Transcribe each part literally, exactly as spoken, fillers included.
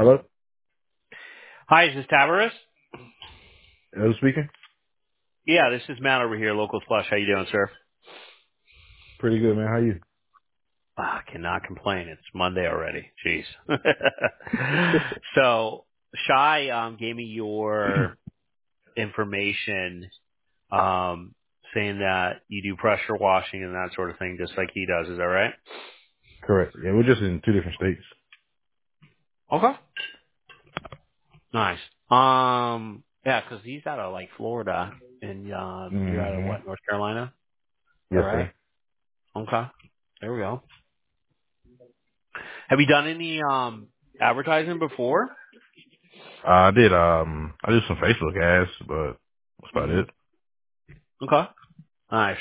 Hello? Hi, is this Tavares? Who's speaking? Yeah, this is Matt over here, Local Flush. How you doing, sir? Pretty good, man. How you? Ah, I cannot complain. It's Monday already. Jeez. so, Shy um, gave me your information um, saying that you do pressure washing and that sort of thing just like he does. Is that right? Correct. Yeah, we're just in two different states. Okay. Nice. Um, yeah, 'cause he's out of, like, Florida, and uh, you're out of, Mm-hmm. what, North Carolina? All Yes, right. sir. Okay. There we go. Have you done any um advertising before? Uh, I did, um, I did some Facebook ads, but that's about hmm it. Okay. Nice.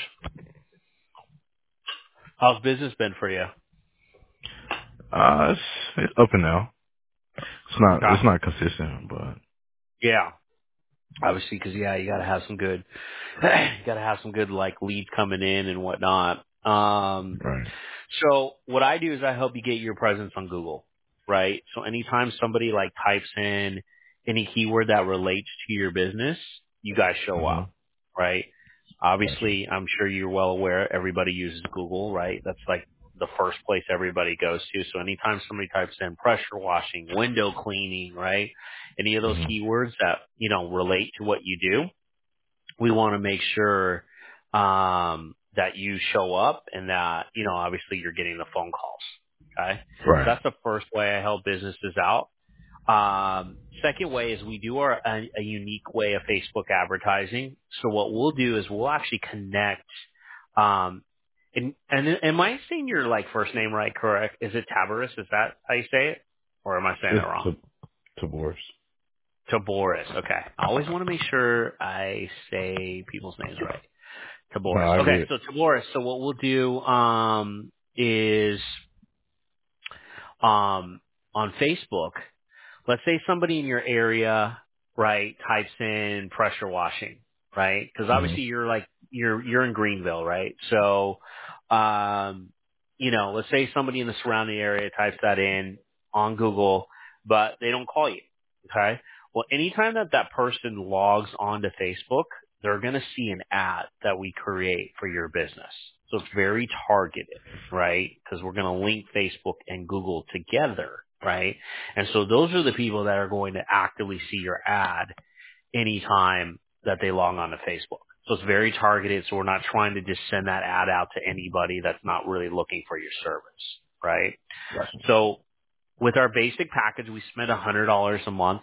How's business been for you? Uh, it's, it's up and down. It's not, Okay. it's not consistent, but. Yeah. Obviously, because yeah, you gotta have some good, you gotta have some good like leads coming in and whatnot. Um, Right. So what I do is I help you get your presence on Google, right? So anytime somebody like types in any keyword that relates to your business, you guys show Mm-hmm. up, right? Gotcha. Obviously, I'm sure you're well aware everybody uses Google, right? That's like the first place everybody goes to. So anytime somebody types in pressure washing, window cleaning, right? Any of those Mm-hmm. keywords that, you know, relate to what you do, we want to make sure um, that you show up and that, you know, obviously you're getting the phone calls. Okay. So Right. that's the first way I help businesses out. Um, second way is we do our, a, a unique way of Facebook advertising. So what we'll do is we'll actually connect, um, and, and am I saying your like first name right? Correct. Is it Tabaris? Is that how you say it? Or am I saying it It's wrong? to, to Boris. Taboris. Okay. I always want to make sure I say people's names right. No, Taboris. I Okay, get it. so Taboris. So what we'll do um, is um, on Facebook. Let's say somebody in your area, right, types in pressure washing, right? Because Mm-hmm. obviously you're like you're you're in Greenville, right? So, um, you know, let's say somebody in the surrounding area types that in on Google, but they don't call you. Okay. Well, anytime that that person logs onto Facebook, they're going to see an ad that we create for your business. So it's very targeted, right? Because we're going to link Facebook and Google together, right? And so those are the people that are going to actively see your ad anytime that they log on to Facebook. So it's very targeted. So we're not trying to just send that ad out to anybody that's not really looking for your service, right? Gotcha. So with our basic package, we spend one hundred dollars a month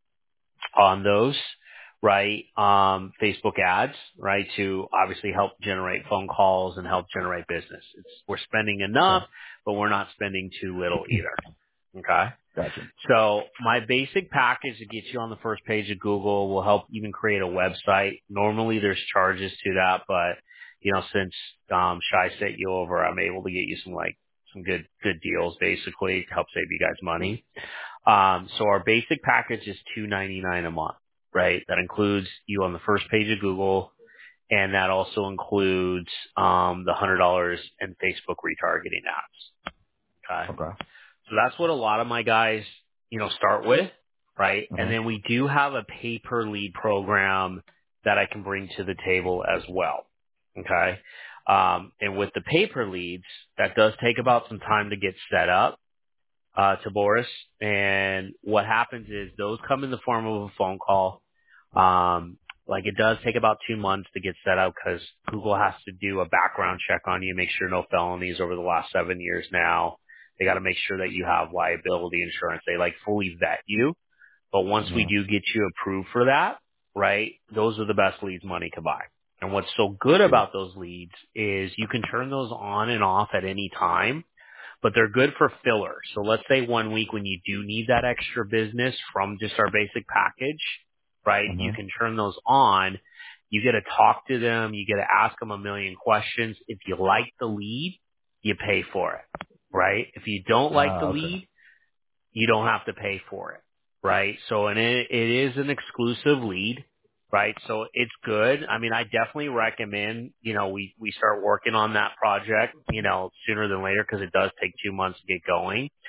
on those, right? Um, Facebook ads, right? To obviously help generate phone calls and help generate business. It's, we're spending enough, Okay. but we're not spending too little either. Okay. Gotcha. So my basic package that gets you on the first page of Google will help even create a website. Normally there's charges to that, but you know, since um Shy sent you over, I'm able to get you some like some good good deals basically to help save you guys money. Um so our basic package is two ninety-nine a month, right? That includes you on the first page of Google, and that also includes um the one hundred dollars in Facebook retargeting apps. Okay. Okay. So that's what a lot of my guys, you know, start with, right? And then Mm-hmm. we do have a pay per lead program that I can bring to the table as well. Okay. Um, and with the pay per leads, that does take about some time to get set up, uh, to Boris. And what happens is those come in the form of a phone call. Um, like it does take about two months to get set up because Google has to do a background check on you, make sure no felonies over the last seven years now. They got to make sure that you have liability insurance. They like fully vet you. But once we Mm-hmm. do get you approved for that, right, those are the best leads money can buy. And what's so good True. about those leads is you can turn those on and off at any time, but they're good for filler. So let's say one week when you do need that extra business from just our basic package, right? You Mm-hmm. can turn those on. You get to talk to them. You get to ask them a million questions. If you like the lead, you pay for it, right? If you don't like Ah, the okay. lead, you don't have to pay for it, right? So, and it, it is an exclusive lead, right? So it's good. I mean, I definitely recommend, you know, we, we start working on that project, you know, sooner than later because it does take two months to get going.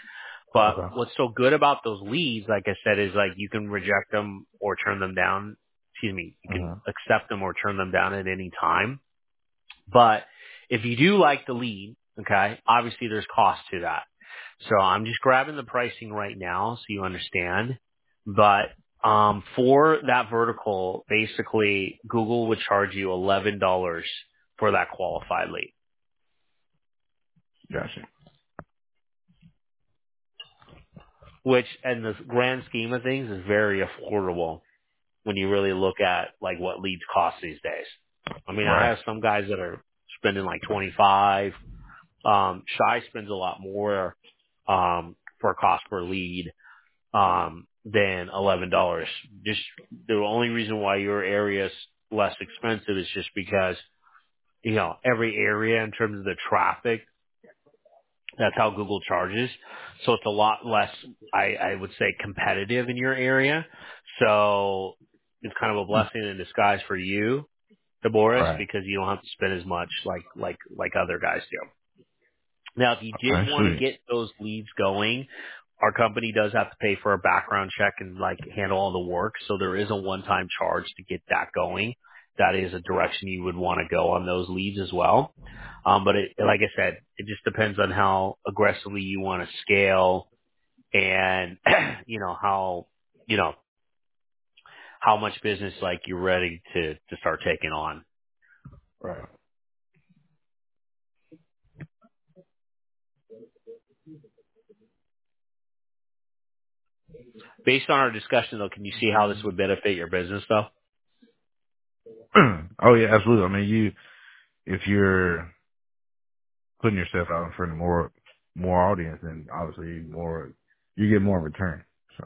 But Okay. what's so good about those leads, like I said, is like you can reject them or turn them down. Excuse me, you can Mhm. accept them or turn them down at any time. But if you do like the lead, okay, obviously there's cost to that. So I'm just grabbing the pricing right now so you understand. But um, for that vertical, basically Google would charge you eleven dollars for that qualified lead, Gotcha. which in the grand scheme of things is very affordable when you really look at like what leads cost these days. I mean, I Right. have some guys that are spending like twenty-five. Um, Shy spends a lot more um, for cost per lead um, than eleven dollars. Just the only reason why your area is less expensive is just because you know every area in terms of the traffic. That's how Google charges. So it's a lot less, I, I would say, competitive in your area. So it's kind of a Mm. blessing in disguise for you, Boris, Right. because you don't have to spend as much like like like other guys do. Now, if you did Okay. want to Sweet. get those leads going, our company does have to pay for a background check and like handle all the work. So there is a one-time charge to get that going. That is a direction you would want to go on those leads as well. Um, but it, like I said, it just depends on how aggressively you want to scale and, you know, how, you know, how much business like you're ready to, to start taking on. Right. Based on our discussion though, can you see how this would benefit your business though? Oh yeah, absolutely. I mean, you if you're putting yourself out in front of more more audience, then obviously more you get more return. So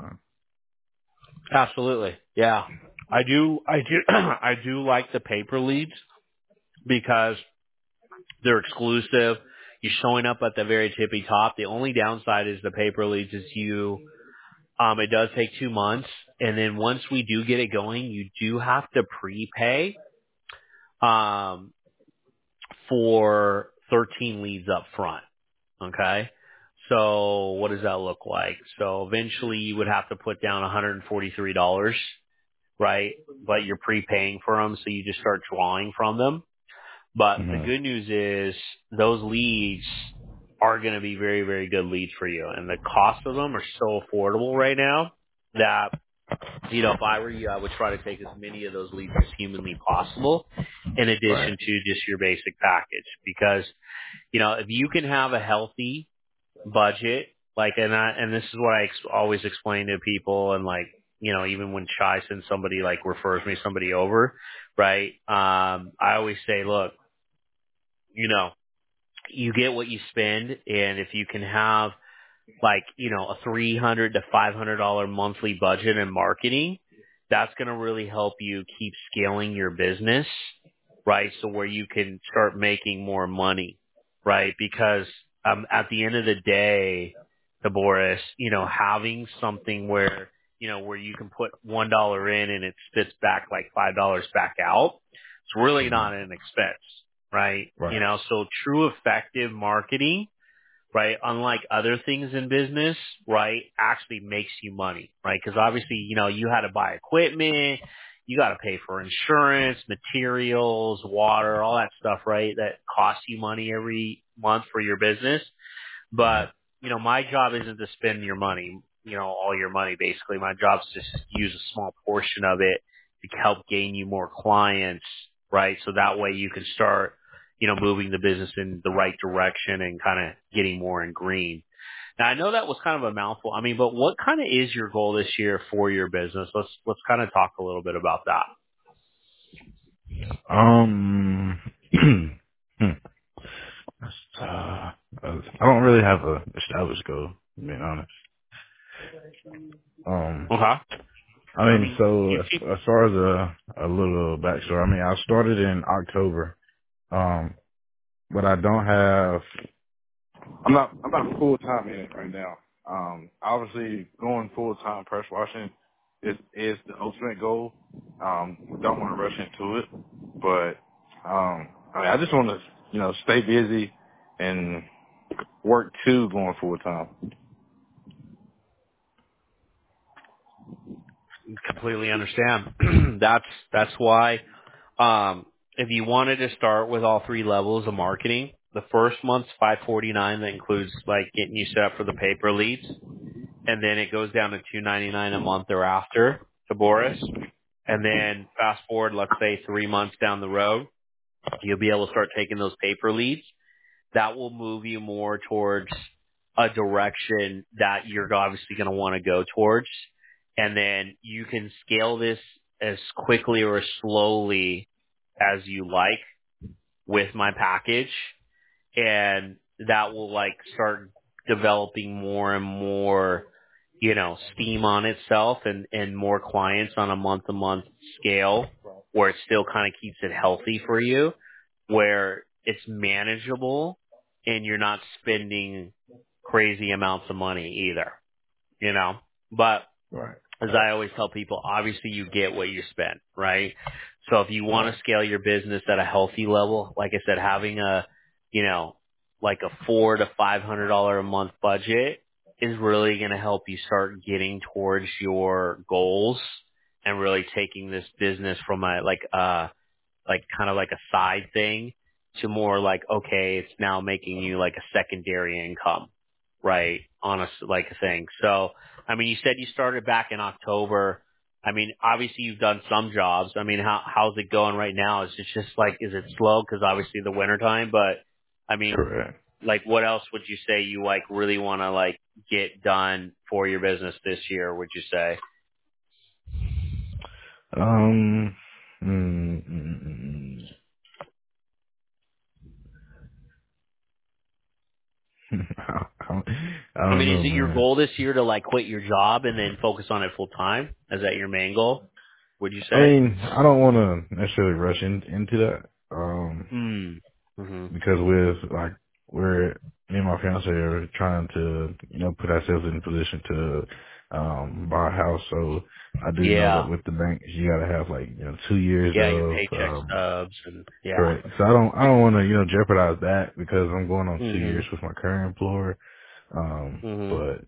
Absolutely. Yeah. I do, I do, I do like the paper leads because they're exclusive. You're showing up at the very tippy top. The only downside is the paper leads is you, um, it does take two months. And then once we do get it going, you do have to prepay, um, for thirteen leads up front. Okay. So what does that look like? So eventually you would have to put down one hundred forty-three dollars, right? But you're prepaying for them, so you just start drawing from them. But the hmm good news is those leads are going to be very, very good leads for you. And the cost of them are so affordable right now that, you know, if I were you, I would try to take as many of those leads as humanly possible in right. addition to just your basic package. Because, you know, if you can have a healthy budget, like, and I, and this is what I ex- always explain to people, and like, you know, even when Shy sends somebody, like, refers me somebody over, right? Um, I always say, look, you know, you get what you spend, and if you can have like, you know, a three hundred to five hundred dollar monthly budget in marketing, that's going to really help you keep scaling your business, right? So where you can start making more money, right? Because um, at the end of the day, the Boris, you know, having something where, you know, where you can put one dollar in and it spits back like five dollars back out, it's really hmm not an expense, right? You Right. know, so true effective marketing, right, unlike other things in business, right, actually makes you money, right? Because obviously, you know, you had to buy equipment, you got to pay for insurance, materials, water, all that stuff, right, that costs you money every month for your business. hmm But, you know, my job isn't to spend your money, you know, all your money basically. My job is just to use a small portion of it to help gain you more clients, right? So that way you can start, you know, moving the business in the right direction and kind of getting more in green. Now I know that was kind of a mouthful. I mean, but what kind of is your goal this year for your business? Let's let's kind of talk a little bit about that. Um. hmm. That's, uh, I don't really have a established goal, being honest. Um. Okay. I I mean, mean, so you as, keep as far as a a little backstory, I mean, I started in October. Um. But I don't have. I'm not. I'm not full time in it right now. Um, obviously, going full time press washing is is the ultimate goal. Um, don't want to rush into it, but um, I mean, I just want to, you know, stay busy and work to going full time. Completely understand. that's that's why um if you wanted to start with all three levels of marketing, the first month's five forty-nine. That includes like getting you set up for the paper leads, and then it goes down to two ninety-nine a month thereafter to Boris. And then fast forward, let's say three months down the road, you'll be able to start taking those paper leads. That will move you more towards a direction that you're obviously going to want to go towards. And then you can scale this as quickly or as slowly as you like with my package. And that will like start developing more and more, you know, steam on itself and, and more clients on a month to month scale where it still kind of keeps it healthy for you, where it's manageable and you're not spending crazy amounts of money either, you know, but Right. as I always tell people, obviously you get what you spend, right? So if you want Right. to scale your business at a healthy level, like I said, having a, you know, like a four to five hundred dollar a month budget is really going to help you start getting towards your goals and really taking this business from a like uh like kind of like a side thing to more like, okay, it's now making you like a secondary income, right? On a, s- like a thing. So, I mean, you said you started back in October. I mean, obviously you've done some jobs. I mean, how, how's it going right now? Is it just like, is it slow? Cause obviously the winter time, but I mean, Correct. like what else would you say you like really want to like get done for your business this year, would you say? Um, mm, mm, mm, mm. I, don't, I I don't mean, is know, it your man. goal this year to like quit your job and then focus on it full time? Is that your main goal? Would you I say? mean, I don't want to necessarily rush in, into that, um, Hmm. Mhm. because with like we're me and my fiance are trying to you know put ourselves in a position to um buy a house. So I do know that Yeah. with the bank, you got to have like you know two years Yeah, your of paycheck um stubs and yeah. correct. So I don't I don't want to you know jeopardize that because I'm going on two years Mhm. with my current employer. Um, Mhm. but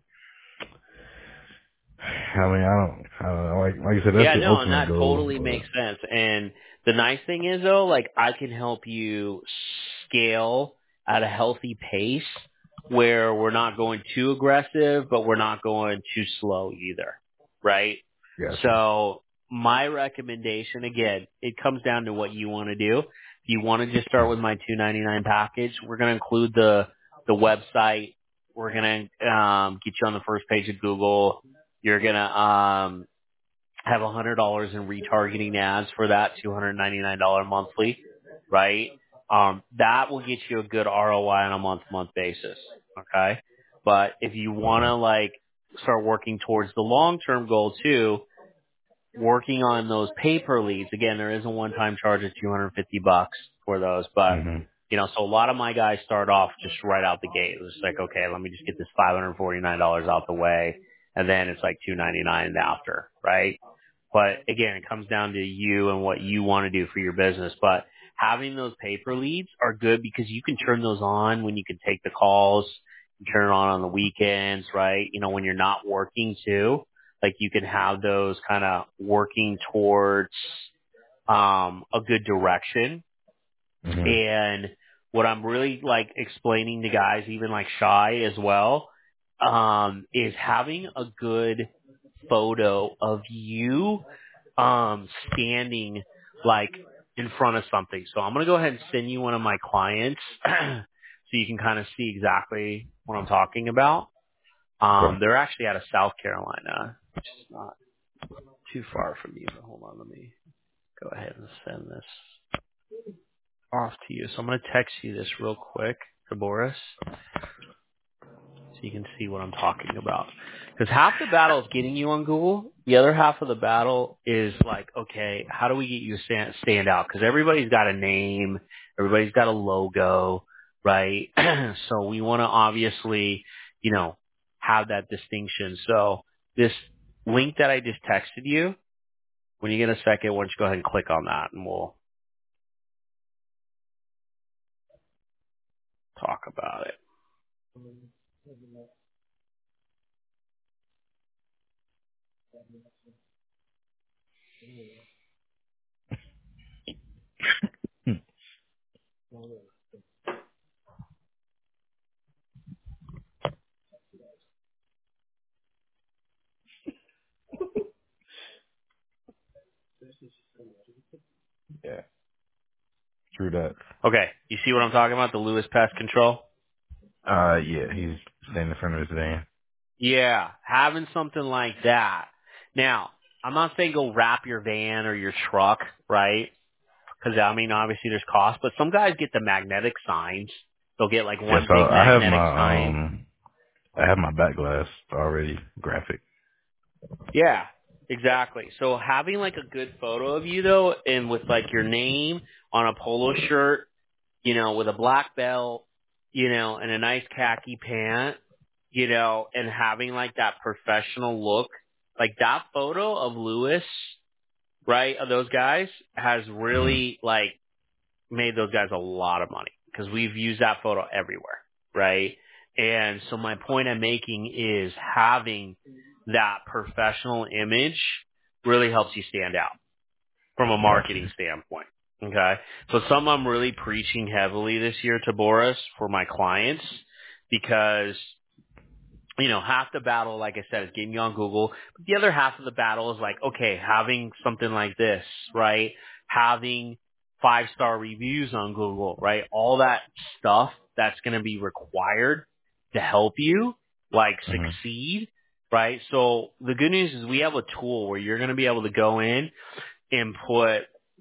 I mean I don't I don't know like like I said that's Yeah, the no, and ultimate that goal. totally makes But sense. And the nice thing is though, like I can help you scale at a healthy pace where we're not going too aggressive, but we're not going too slow either. Right? gotcha. So my recommendation again, it comes down to what you want to do. If you want to just start with my two ninety-nine package, we're going to include the the website. We're going to um get you on the first page of Google. You're going to um have a hundred dollars in retargeting ads for that two hundred ninety nine dollar monthly, right? Um, that will get you a good R O I on a month to month basis. Okay. But if you want to like start working towards the long term goal too, working on those paper leads, again, there is a one time charge of two hundred fifty bucks for those, but Mhm. you know, so a lot of my guys start off just right out the gate. It was like, okay, let me just get this five hundred forty-nine dollars out the way. And then it's like two ninety-nine after, right? But again, it comes down to you and what you want to do for your business. But having those paper leads are good because you can turn those on when you can take the calls. You turn it on on the weekends, right? You know, when you're not working too, like you can have those kind of working towards, um, a good direction. Mhm. And what I'm really like explaining to guys, even like shy as well, um, is having a good photo of you um standing like in front of something. So I'm gonna go ahead and send you one of my clients so you can kind of see exactly what I'm talking about. Okay. Um they're actually out of South Carolina, which is not too far from you, but hold on, let me go ahead and send this off to you. So I'm gonna text you this real quick to Boris. So you can see what I'm talking about. Because half the battle is getting you on Google. The other half of the battle is like, okay, how do we get you to stand, stand out? Because everybody's got a name. Everybody's got a logo, right? So we want to obviously, you know, have that distinction. So this link that I just texted you, when you get a second, why don't you go ahead and click on that and we'll talk about it. Hmm. Yeah, true that. Okay, you see what I'm talking about? The Lewis Pest Control? Uh, yeah, he's standing in front of his van. Yeah, having something like that. Now, I'm not saying go wrap your van or your truck, right? Because, I mean, obviously there's cost, but some guys get the magnetic signs. They'll get like Yeah, one so big I have magnetic my sign. um, I have my back glass already graphic. Yeah, exactly. So having like a good photo of you though, and with like your name on a polo shirt, you know, with a black belt, you know, and a nice khaki pant, you know, and having like that professional look, like that photo of Lewis, right, of those guys has Hmm. really like made those guys a lot of money because we've used that photo everywhere, right? And so my point I'm making is having that professional image really helps you stand out from a Gotcha. marketing standpoint. Okay. So some I'm really preaching heavily this year to Boris for my clients because you know, half the battle, like I said, is getting you on Google. But the other half of the battle is like, okay, having something like this, right? Having five star reviews on Google, right? All that stuff that's going to be required to help you, like, Hmm. succeed, right? So the good news is we have a tool where you're going to be able to go in and put,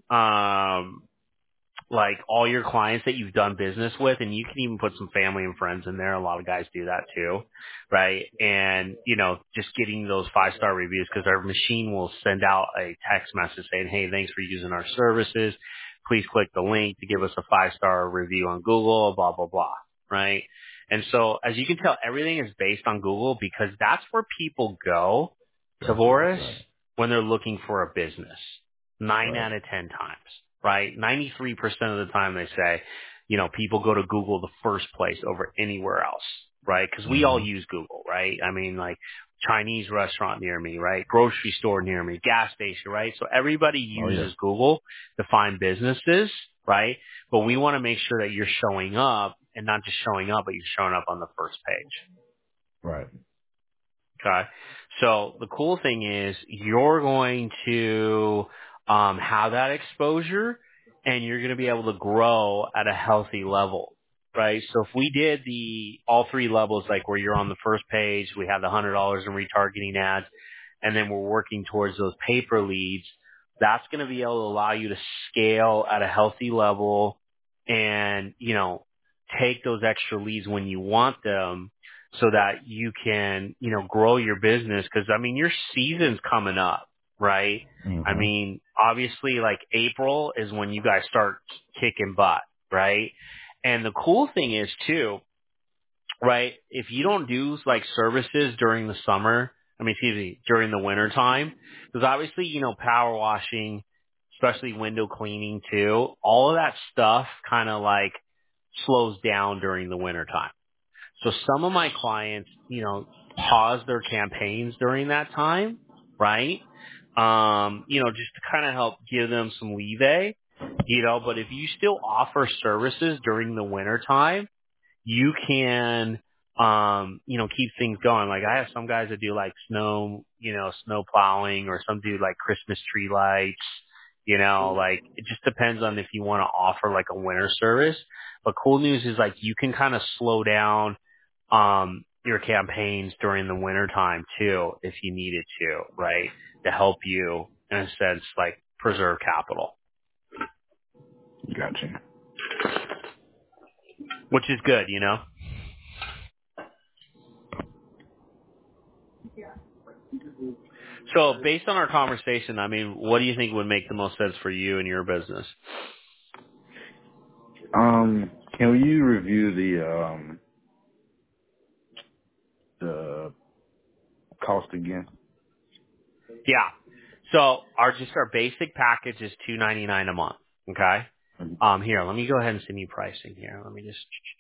um, like all your clients that you've done business with, and you can even put some family and friends in there. A lot of guys do that too, right? And you know, just getting those five star reviews because our machine will send out a text message saying, "Hey, thanks for using our services. Please click the link to give us a five star review on Google." Blah blah blah, right? And so, as you can tell, everything is based on Google because that's where people go, Tavoris, Right. when they're looking for a business. Nine Right. out of ten times, right? ninety-three percent of the time they say, you know, people go to Google the first place over anywhere else, right? Because we all Hmm. use Google, right? I mean, like Chinese restaurant near me, right? Grocery store near me, gas station, right? So everybody Oh yeah. uses Google to find businesses, right? But we want to make sure that you're showing up and not just showing up, but you're showing up on the first page. Right. Okay. So the cool thing is you're going to um, have that exposure and you're going to be able to grow at a healthy level, right? So if we did the all three levels, like where you're on the first page, we have the one hundred dollars in retargeting ads, and then we're working towards those paper leads, that's going to be able to allow you to scale at a healthy level and, you know, take those extra leads when you want them so that you can, you know, grow your business. Cause I mean, your season's coming up, right? I Hmm. mean, obviously like April is when you guys start kicking butt, right? And the cool thing is too, right? If you don't do like services during the summer, I mean, excuse me, during the winter time, because obviously, you know, power washing, especially window cleaning too, all of that stuff kind of like slows down during the winter time. So some of my clients, you know, pause their campaigns during that time, right? Um, you know, just to kind of help give them some leeway, you know, but if you still offer services during the winter time, you can, um, you know, keep things going. Like I have some guys that do like snow, you know, snow plowing or some do like Christmas tree lights, you know, like it just depends on if you want to offer like a winter service. But cool news is like you can kind of slow down, um, your campaigns during the winter time too, if you needed to, right? To help you in a sense, like preserve capital, Gotcha. which is good, you know? So based on our conversation, I mean, what do you think would make the most sense for you and your business? Um, can you review the um the cost again? Yeah. So our just our basic package is two ninety nine a month. Okay. Mhm. Um, here, let me go ahead and send you pricing here. Let me just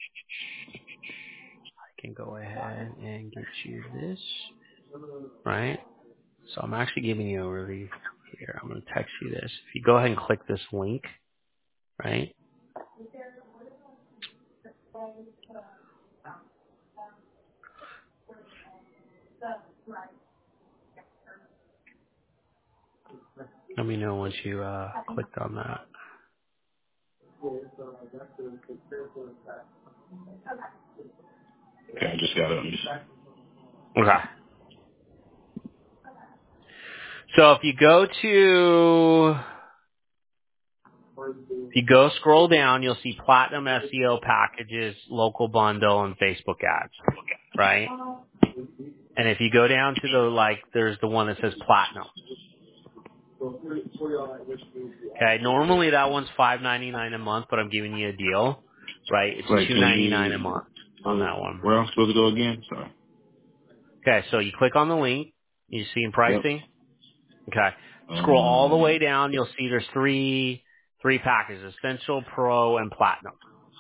I can go ahead and get you this. Right. So I'm actually giving you a review. here. I'm going to text you this. If you go ahead and click this link, right? Let me know once you uh, clicked on that. Okay, I just got it. Let me just- Okay. So if you go to, if you go scroll down, you'll see Platinum S E O packages, local bundle, and Facebook ads, right? And if you go down to the, like, there's the one that says Platinum. Okay, normally that one's five ninety-nine a month, but I'm giving you a deal, right? It's Wait, two can ninety-nine a you? month on that one. Where I'm supposed to go again? Sorry. Okay, so you click on the link, you see in Yep. pricing. Okay, scroll all the way Um. down, you'll see there's three three packages: Essential, Pro, and Platinum.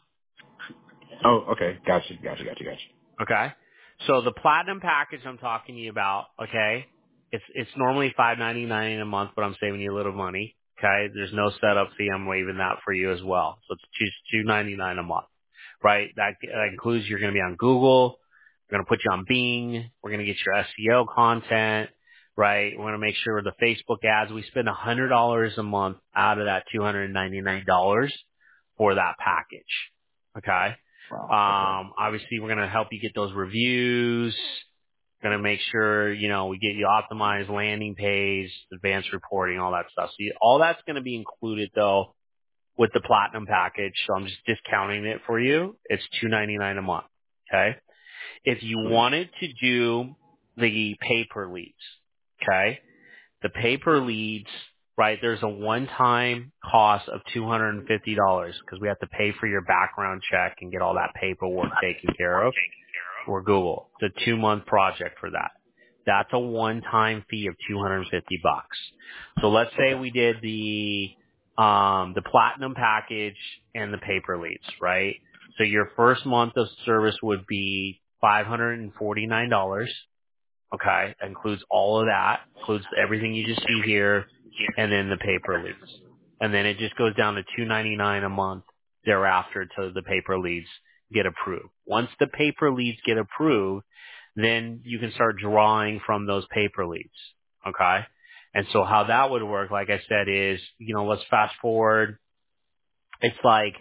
Oh, okay. Gotcha. Gotcha. Gotcha. Gotcha. Okay, so the Platinum package I'm talking to you about, okay, it's it's normally five ninety-nine a month, but I'm saving you a little money. Okay, there's no setup fee. I'm waiving that for you as well, so it's two ninety-nine a month. Right? That, that includes you're going to be on Google. We're going to put you on Bing. We're going to get your S E O content. Right? We're going to make sure the Facebook ads. We spend one hundred dollars a month out of that two hundred ninety-nine dollars for that package. Okay? Wow. Okay. Um, obviously, we're going to help you get those reviews. Going to make sure, you know, we get you optimized landing page, advanced reporting, all that stuff. So you, all that's going to be included, though, with the platinum package, so I'm just discounting it for you. It's two ninety-nine a month. Okay. If you Sweet. wanted to do the pay per leads, okay, the pay per leads, right? There's a one-time cost of two hundred fifty dollars because we have to pay for your background check and get all that paperwork taken care of. For Google. It's a two month project for that. That's a one time fee of two hundred fifty bucks. So let's say Okay. we did the um the platinum package and the paper leads, right? So your first month of service would be five hundred forty-nine dollars. Okay. That includes all of that, includes everything you just see here, and then the paper leads. And then it just goes down to two ninety-nine a month thereafter to the paper leads get approved. Once the paper leads get approved, then you can start drawing from those paper leads. Okay. And so how that would work, like I said, is, you know, let's fast forward. It's like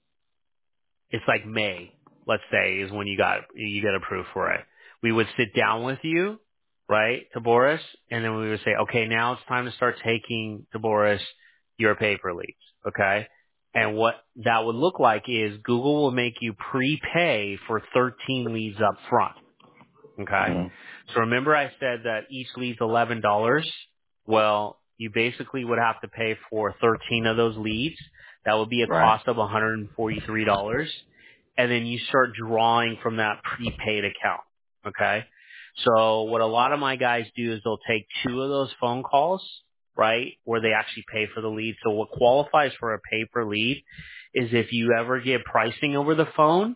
it's like May, let's say, is when you got you get approved for it. We would sit down with you, right, to Boris, and then we would say, okay, now it's time to start taking to Boris your paper leads, okay? And what that would look like is Google will make you prepay for thirteen leads up front. Okay. Mhm. So remember I said that each lead's eleven dollars. Well, you basically would have to pay for thirteen of those leads. That would be a Right. cost of one hundred forty-three dollars. And then you start drawing from that prepaid account. Okay. So what a lot of my guys do is they'll take two of those phone calls, right, where they actually pay for the lead. So what qualifies for a pay per lead is if you ever get pricing over the phone,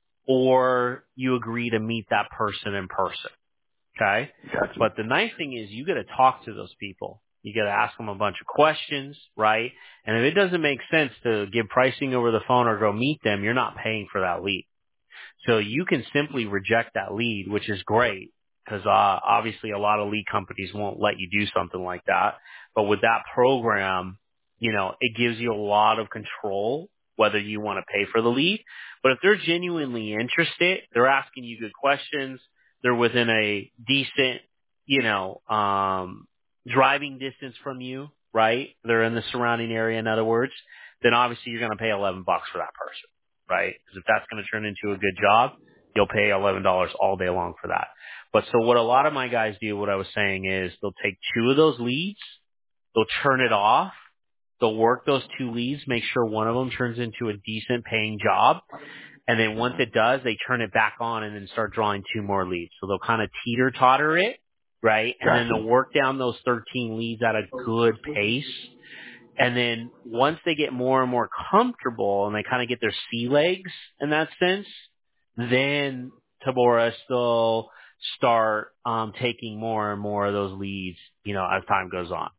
or you agree to meet that person in person. Okay? Gotcha. But the nice thing is you got to talk to those people. You got to ask them a bunch of questions, right? And if it doesn't make sense to give pricing over the phone or go meet them, you're not paying for that lead. So you can simply reject that lead, which is great because uh, obviously a lot of lead companies won't let you do something like that. But with that program, you know, it gives you a lot of control whether you want to pay for the lead. But if they're genuinely interested, they're asking you good questions, they're within a decent, you know, um, driving distance from you, right? They're in the surrounding area, in other words, then obviously you're going to pay eleven bucks for that person, right? Because if that's going to turn into a good job, you'll pay eleven dollars all day long for that. But so what a lot of my guys do, what I was saying is they'll take two of those leads, they'll turn it off, they'll work those two leads, make sure one of them turns into a decent paying job, and then once it does, they turn it back on and then start drawing two more leads. So they'll kind of teeter-totter it, right? And then Gotcha. they'll work down those thirteen leads at a good pace. And then once they get more and more comfortable and they kind of get their sea legs in that sense, then Taboris will start um, taking more and more of those leads, you know, as time goes on.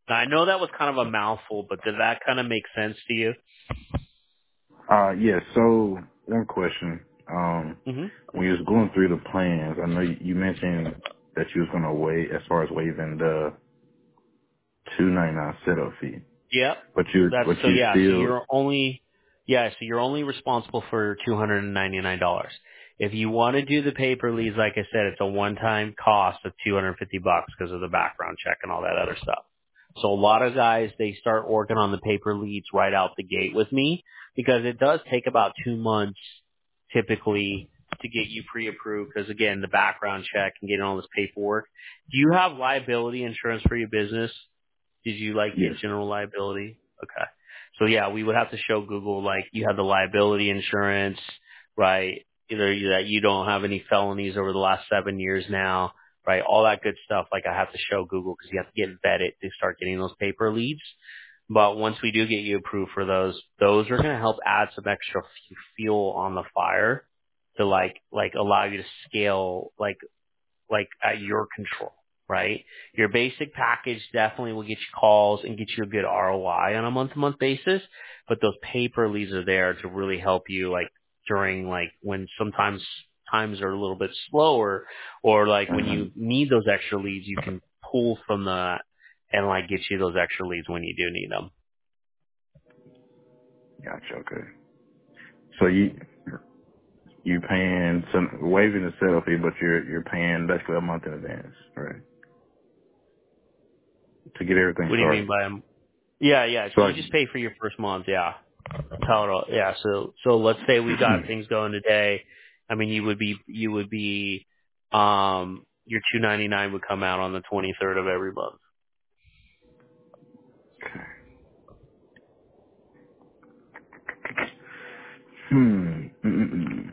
Now, I know that was kind of a mouthful, but did that kind of make sense to you? Uh, yeah. So one question. Um, hmm when you was going through the plans, I know you you mentioned that you was gonna waive as far as waiving the two ninety nine setup fee, Yep. but you That's but so you yeah, so still you're only yeah, so you're only responsible for two hundred and ninety nine dollars. If you want to do the paper leads, like I said, it's a one time cost of two hundred and fifty bucks because of the background check and all that other stuff. So a lot of guys they start working on the paper leads right out the gate with me because it does take about two months typically to get you pre approved because again the background check and getting all this paperwork. Do you have liability insurance for your business? Did you like get yes. general liability? Okay. So yeah, we would have to show Google like you have the liability insurance, right? Either you- that you don't have any felonies over the last seven years now, right? All that good stuff. Like I have to show Google because you have to get vetted to start getting those paper leads. But once we do get you approved for those, those are going to help add some extra f- fuel on the fire to like, like allow you to scale like like at your control, right? Your basic package definitely will get you calls and get you a good R O I on a month to month basis, but those paper leads are there to really help you like during like when sometimes times are a little bit slower or like when Mm-hmm. you need those extra leads, you can pull from that and like get you those extra leads when you do need them. Gotcha. Okay. So you you paying some waiving the setup fee, but you're you're paying basically a month in advance, right? To get everything What do you mean started. by them? Yeah, yeah. So You like, just pay for your first month, yeah. Total, yeah. So, so let's say we got things going today. I mean, you would be, you would be, um, your two ninety nine would come out on the twenty third of every month. hmm. Mm-mm-mm.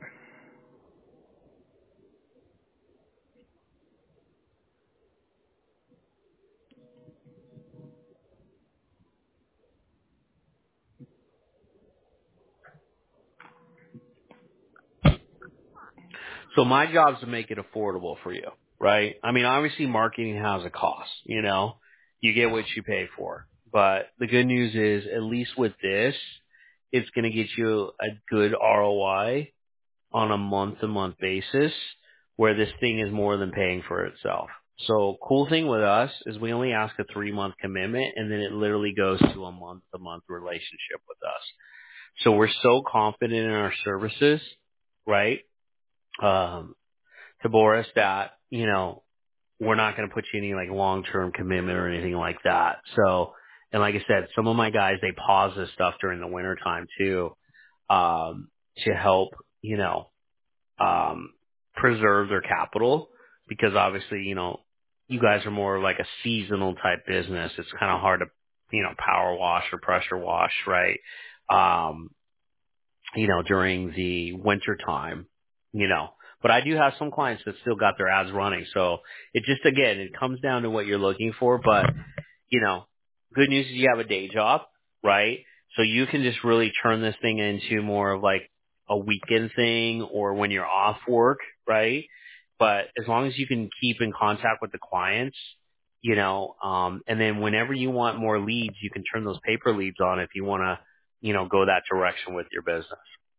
So my job is to make it affordable for you, right? I mean, obviously marketing has a cost, you know, you get what you pay for. But the good news is, at least with this, it's going to get you a good R O I on a month-to-month basis where this thing is more than paying for itself. So cool thing with us is we only ask a three-month commitment and then it literally goes to a month-to-month relationship with us. So we're so confident in our services, right? Um, to Boris that, you know, we're not going to put you any like long-term commitment or anything like that. So, and like I said, some of my guys, they pause this stuff during the winter time too, um, to help, you know, um, preserve their capital because obviously, you know, you guys are more like a seasonal type business. It's kind of hard to, you know, power wash or pressure wash, right? Um, you know, during the winter time, you know, but I do have some clients that still got their ads running. So it just, again, it comes down to what you're looking for, but you know, good news is you have a day job, right? So you can just really turn this thing into more of like a weekend thing or when you're off work, right? But as long as you can keep in contact with the clients, you know, um, and then whenever you want more leads, you can turn those paper leads on if you want to, you know, go that direction with your business.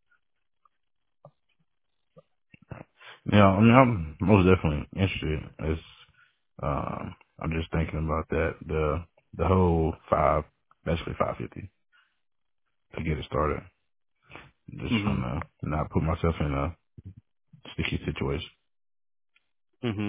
Yeah, I mean, I'm most definitely interested. It's, um, I'm just thinking about that. The the whole five, basically five fifty to get it started. Just hmm wanna not put myself in a sticky situation. hmm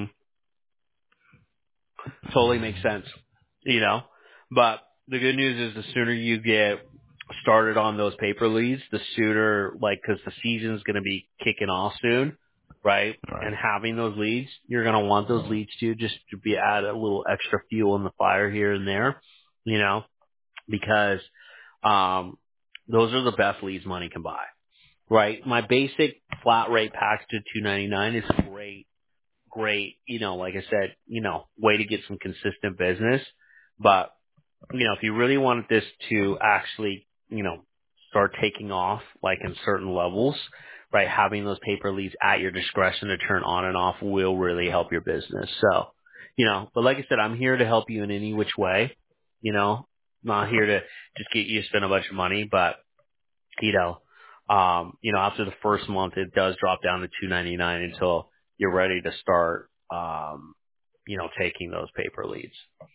Totally makes sense, you know. But the good news is the sooner you get started on those paper leads, the sooner, like, because the season's going to be kicking off soon, right? Right. And having those leads, you're going to want those leads too, just to be add a little extra fuel in the fire here and there, you know, because um, those are the best leads money can buy, right? My basic flat rate package at two ninety-nine is great great, you know, like I said, you know, way to get some consistent business. But, you know, if you really wanted this to actually, you know, start taking off like in certain levels, right, having those paper leads at your discretion to turn on and off will really help your business. So, you know, but like I said, I'm here to help you in any which way. You know, not here to just get you to spend a bunch of money, but you know, um, you know, after the first month, it does drop down to two ninety-nine until you're ready to start, um, you know, taking those paper leads.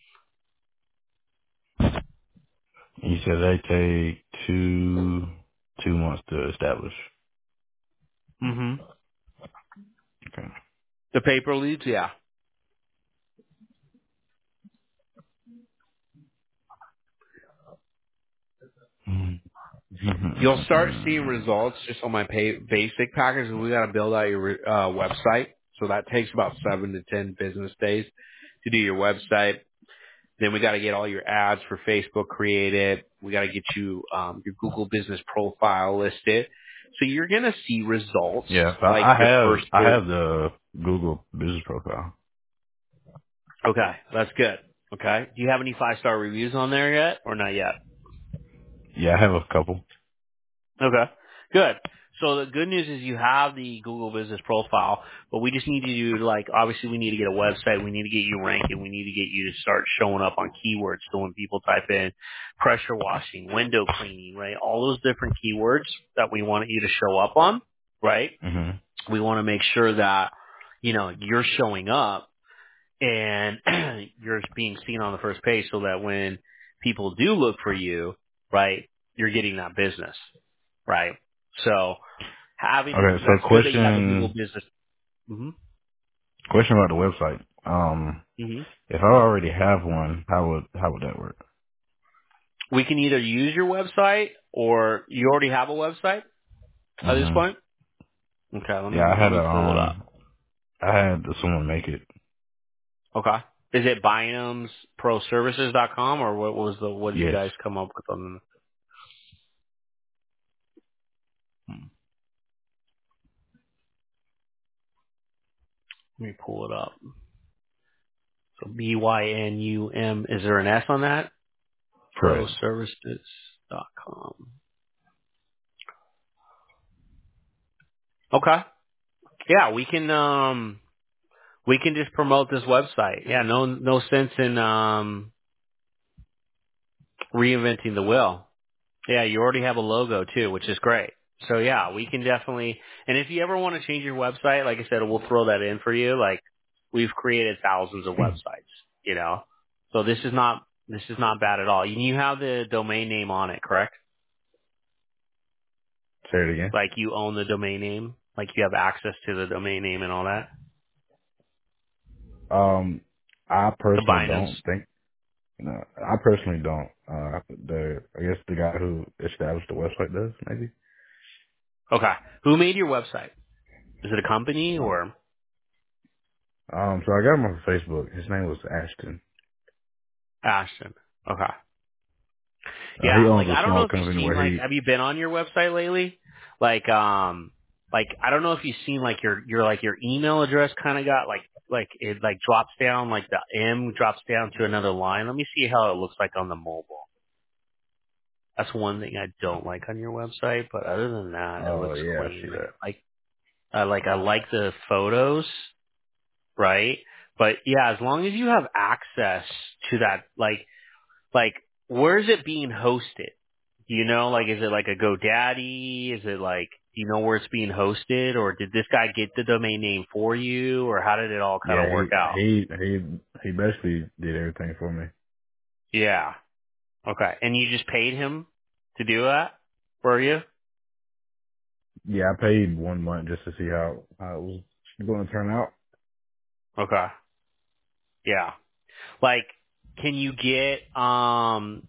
You said they take two two months to establish. hmm Okay. The paper leads, yeah. You'll start seeing results just on my pay, basic package. We got to build out your uh, website, so that takes about seven to ten business days to do your website. Then we got to get all your ads for Facebook created. We got to get you um, your Google Business Profile listed. So you're gonna see results Yeah, so like I your have first I thirty. have the Google business profile. Okay, that's good. Okay, do you have any five star reviews on there yet, or not yet? Yeah, I have a couple. Okay, good. So the good news is you have the Google Business Profile, but we just need you to, like, obviously we need to get a website, we need to get you ranking, we need to get you to start showing up on keywords. So when people type in pressure washing, window cleaning, right, all those different keywords that we want you to show up on, right, Mhm. we want to make sure that, you know, you're showing up and you're being seen on the first page so that when people do look for you, right, you're getting that business, right? So having, Okay, that's so good that you have the Google question business. hmm question about the website. Um, hmm if I already have one, how would how would that work? We can either use your website or you already have a website at this Mhm. point. Okay, let Yeah, me, I let had me a pull it up. um, I had someone make it. Okay. Is it bynums pro services dot com or what was the, what did you Yes, guys come up with on the, hmm, let me pull it up. So B Y N U M, is there an S on that? pro correct. services dot com. Okay. Yeah, we can um we can just promote this website. Yeah, no no sense in um reinventing the wheel. Yeah, you already have a logo too, which is great. So yeah, we can definitely, and if you ever want to change your website, like I said, we'll throw that in for you. Like we've created thousands of websites, you know. So this is not this is not bad at all. You you have the domain name on it, correct? Say it again. Like you own the domain name, like you have access to the domain name and all that. Um, I The personally Binance. don't think. No, I personally don't. Uh, the I guess the guy who established the website does maybe. Okay. Who made your website? Is it a company Uh, or um, so I got him on Facebook. His name was Ashton. Ashton? Okay. Uh, he Yeah, like owns I a don't know small if you've company seen where like he. have you been on your website lately? Like um like I don't know if you've seen like your your like your email address kind of got like like it like drops down like the M drops down to another line. Let me see how it looks like on the mobile. That's one thing I don't like on your website, but other than that, it Oh looks yeah, I see clean. Like that. like I like I like the photos, right? But yeah, as long as you have access to that, like like where is it being hosted? Do you know, like, is it like a GoDaddy? Is it like, do you know where it's being hosted, or did this guy get the domain name for you, or how did it all kind Yeah, of he work out? he he he basically did everything for me. Yeah. Okay. And you just paid him to do that for you? Yeah, I paid one month just to see how how it was going to turn out. Okay. Yeah. Like, can you get, um,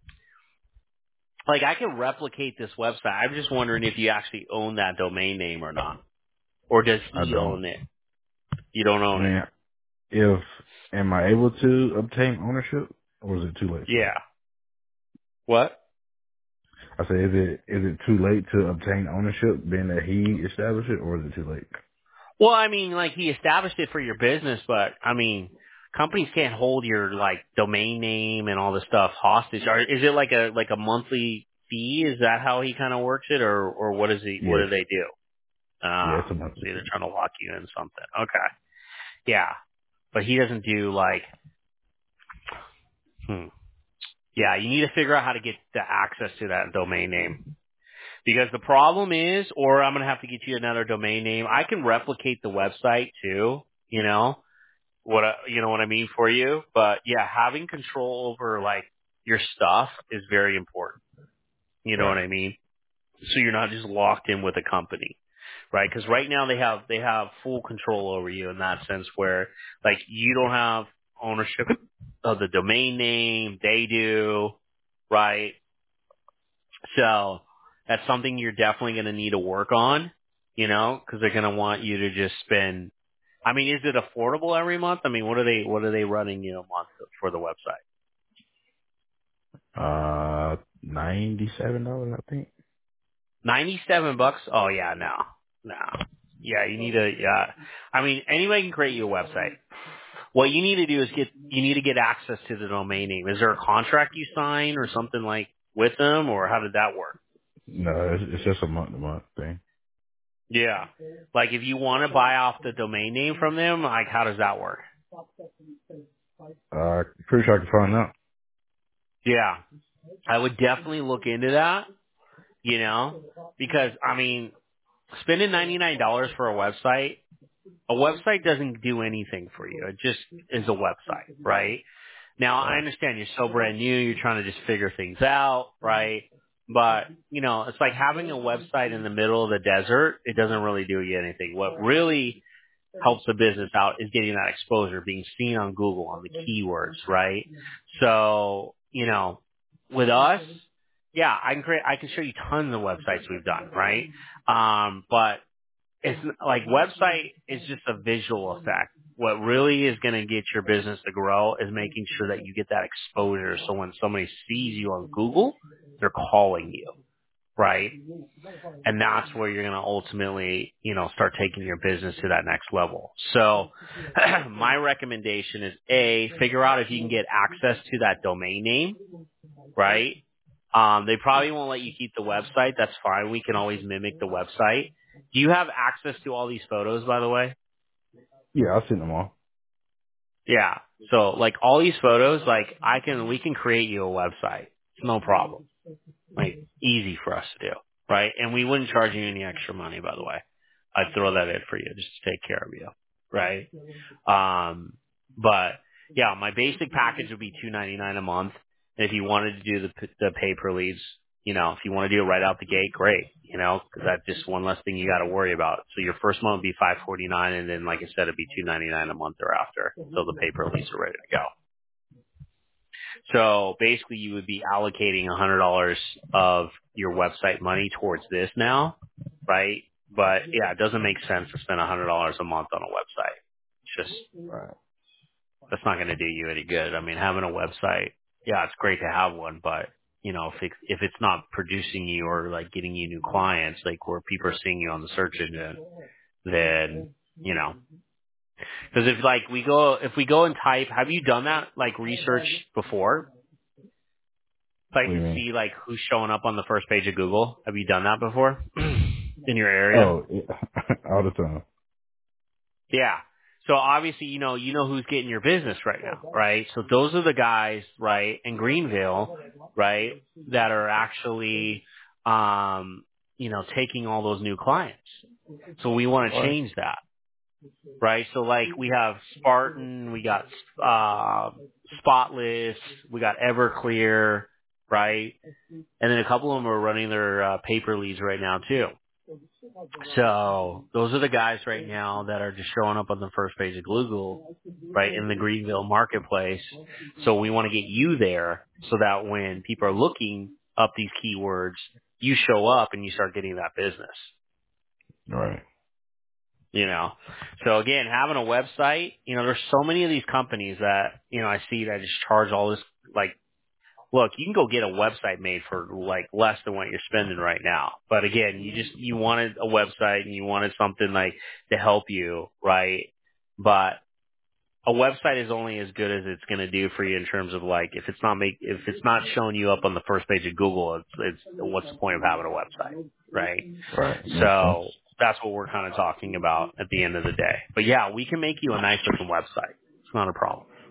like I can replicate this website. I'm just wondering if you actually own that domain name or not. Or does I he don't. own it? You don't I own it. mean, if am I able to obtain ownership, or is it too late for Yeah. that? What? I say, is it is it too late to obtain ownership, being that he established it, or is it too late? Well, I mean, like he established it for your business, but I mean, companies can't hold your like domain name and all this stuff hostage. Or is it like a like a monthly fee? Is that how he kind of works it, or or what is he? What Yes. do they do? Yeah, it's Ah, a monthly see, they're fee. trying to lock you in something. Okay, yeah, but he doesn't do like. Hmm. Yeah, you need to figure out how to get the access to that domain name. Because the problem is, or I'm going to have to get you another domain name. I can replicate the website too, you know, what, I, you know what I mean for you. But yeah, having control over like your stuff is very important. You know what Right. I mean? So you're not just locked in with a company, right? Because right now they have, they have full control over you in that sense where like you don't have ownership of the domain name. They do, right? So that's something you're definitely going to need to work on, you know, because they're going to want you to just spend. I mean, is it affordable every month? I mean, what are they what are they running you a month for the website? Uh, ninety-seven dollars, I think. Ninety-seven bucks? Oh yeah, no, no. Yeah, you need to. Yeah, I mean, anybody can create you a website. What you need to do is get you need to get access to the domain name. Is there a contract you sign or something like with them, or how did that work? No, it's, it's just a month to month thing. Yeah. Like if you want to buy off the domain name from them, like how does that work? Uh, pretty sure I can find out. Yeah. I would definitely look into that, you know, because I mean, spending ninety-nine dollars for a website, a website doesn't do anything for you. It just is a website, right? Now I Right. understand you're so brand new, you're trying to just figure things out, right? But, you know, it's like having a website in the middle of the desert, it doesn't really do you anything. What really helps the business out is getting that exposure, being seen on Google on the keywords, right? So, you know, with us, yeah, I can create, I can show you tons of websites we've done, right? Um, but it's like website is just a visual effect. What really is going to get your business to grow is making sure that you get that exposure. So when somebody sees you on Google, they're calling you, right? And that's where you're going to ultimately, you know, start taking your business to that next level. So my recommendation is A, figure out if you can get access to that domain name, right? Um, they probably won't let you keep the website. That's fine. We can always mimic the website. Do you have access to all these photos, by the way? Yeah, I'll send them all. Yeah. So like all these photos, like I can, we can create you a website. It's no problem. Like easy for us to do, right? And we wouldn't charge you any extra money, by the way. I'd throw that in for you just to take care of you, right? Um, but yeah, my basic package would be two ninety nine a month. And if you wanted to do the p- the pay per leads, you know, if you want to do it right out the gate, great, you know, because that's just one less thing you got to worry about. So your first month would be five forty nine, and then like I said, it'd be two ninety nine a month thereafter. So the pay per leads are ready to go. So basically you would be allocating one hundred dollars of your website money towards this now, right? But yeah, it doesn't make sense to spend one hundred dollars a month on a website. It's just, Right. that's not going to do you any good. I mean, having a website, yeah, it's great to have one, but you know, if it, if it's not producing you or like getting you new clients, like where people are seeing you on the search engine, then, you know, because if like we go, if we go and type, have you done that like research before? What Like do you to mean? see like who's showing up on the first page of Google. Have you done that before in your area? Oh, yeah. All the time. Yeah. So obviously, you know, you know who's getting your business right now, right? So those are the guys, right, in Greenville, right, that are actually, um, you know, taking all those new clients. So we want to Right. change that, right? So like we have Spartan, we got, uh, Spotless, we got Everclear, right? And then a couple of them are running their uh, paper leads right now too. So those are the guys right now that are just showing up on the first page of Google, right, in the Greenville marketplace. So we want to get you there so that when people are looking up these keywords, you show up and you start getting that business, Right. you know. So again, having a website, you know, there's so many of these companies that, you know, I see that just charge all this like, look, you can go get a website made for like less than what you're spending right now. But again, you just, you wanted a website and you wanted something like to help you, right? But a website is only as good as it's going to do for you in terms of like, if it's not make, if it's not showing you up on the first page of Google, it's, it's, what's the point of having a website, right? Right. Makes sense. So that's what we're kind of talking about at the end of the day. But yeah, we can make you a nice looking website. It's not a problem.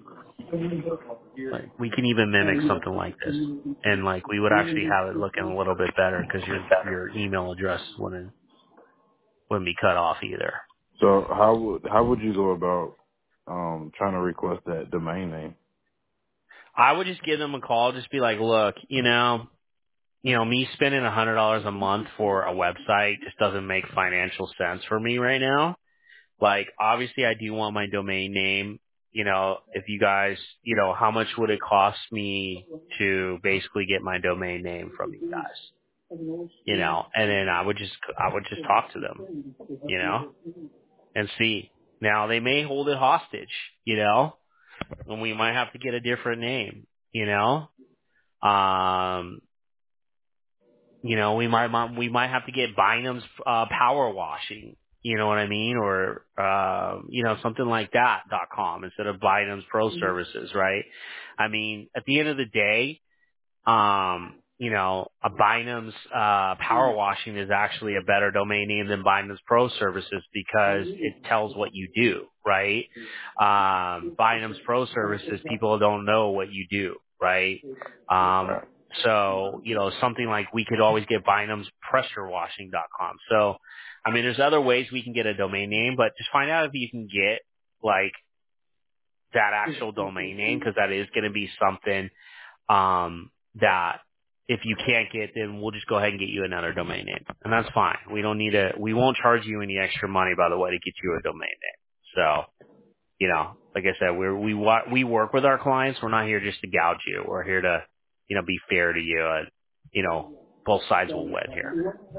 Like we can even mimic something like this, and like we would actually have it looking a little bit better because your your email address wouldn't wouldn't be cut off either. So how would how would you go about um trying to request that domain name? I would just give them a call, just be like, look, you know, you know, me spending a hundred dollars a month for a website just doesn't make financial sense for me right now. Like, obviously, I do want my domain name. You know, if you guys, you know, how much would it cost me to basically get my domain name from you guys? You know, and then I would just, I would just talk to them, you know, and see. Now they may hold it hostage, you know, and we might have to get a different name, you know. Um, you know, we might might- we might have to get Bynum's uh, Power Washing. You know what I mean, or uh, you know, something like that dot com instead of Bynum's Pro Services, right? I mean, at the end of the day, um, you know, a Bynum's uh, Power Washing is actually a better domain name than Bynum's Pro Services because it tells what you do, right? Um, Bynum's Pro Services, people don't know what you do, right? Um, Right. so, you know, something like we could always get Bynum's Pressure Washing dot com. So, I mean, there's other ways we can get a domain name, but just find out if you can get like that actual domain name because that is going to be something um, that if you can't get, then we'll just go ahead and get you another domain name, and that's fine. We don't need a, we won't charge you any extra money, by the way, to get you a domain name. So, you know, like I said, we're we wa- we work with our clients. We're not here just to gouge you. We're here to, you know, be fair to you, and you know, both sides will win here.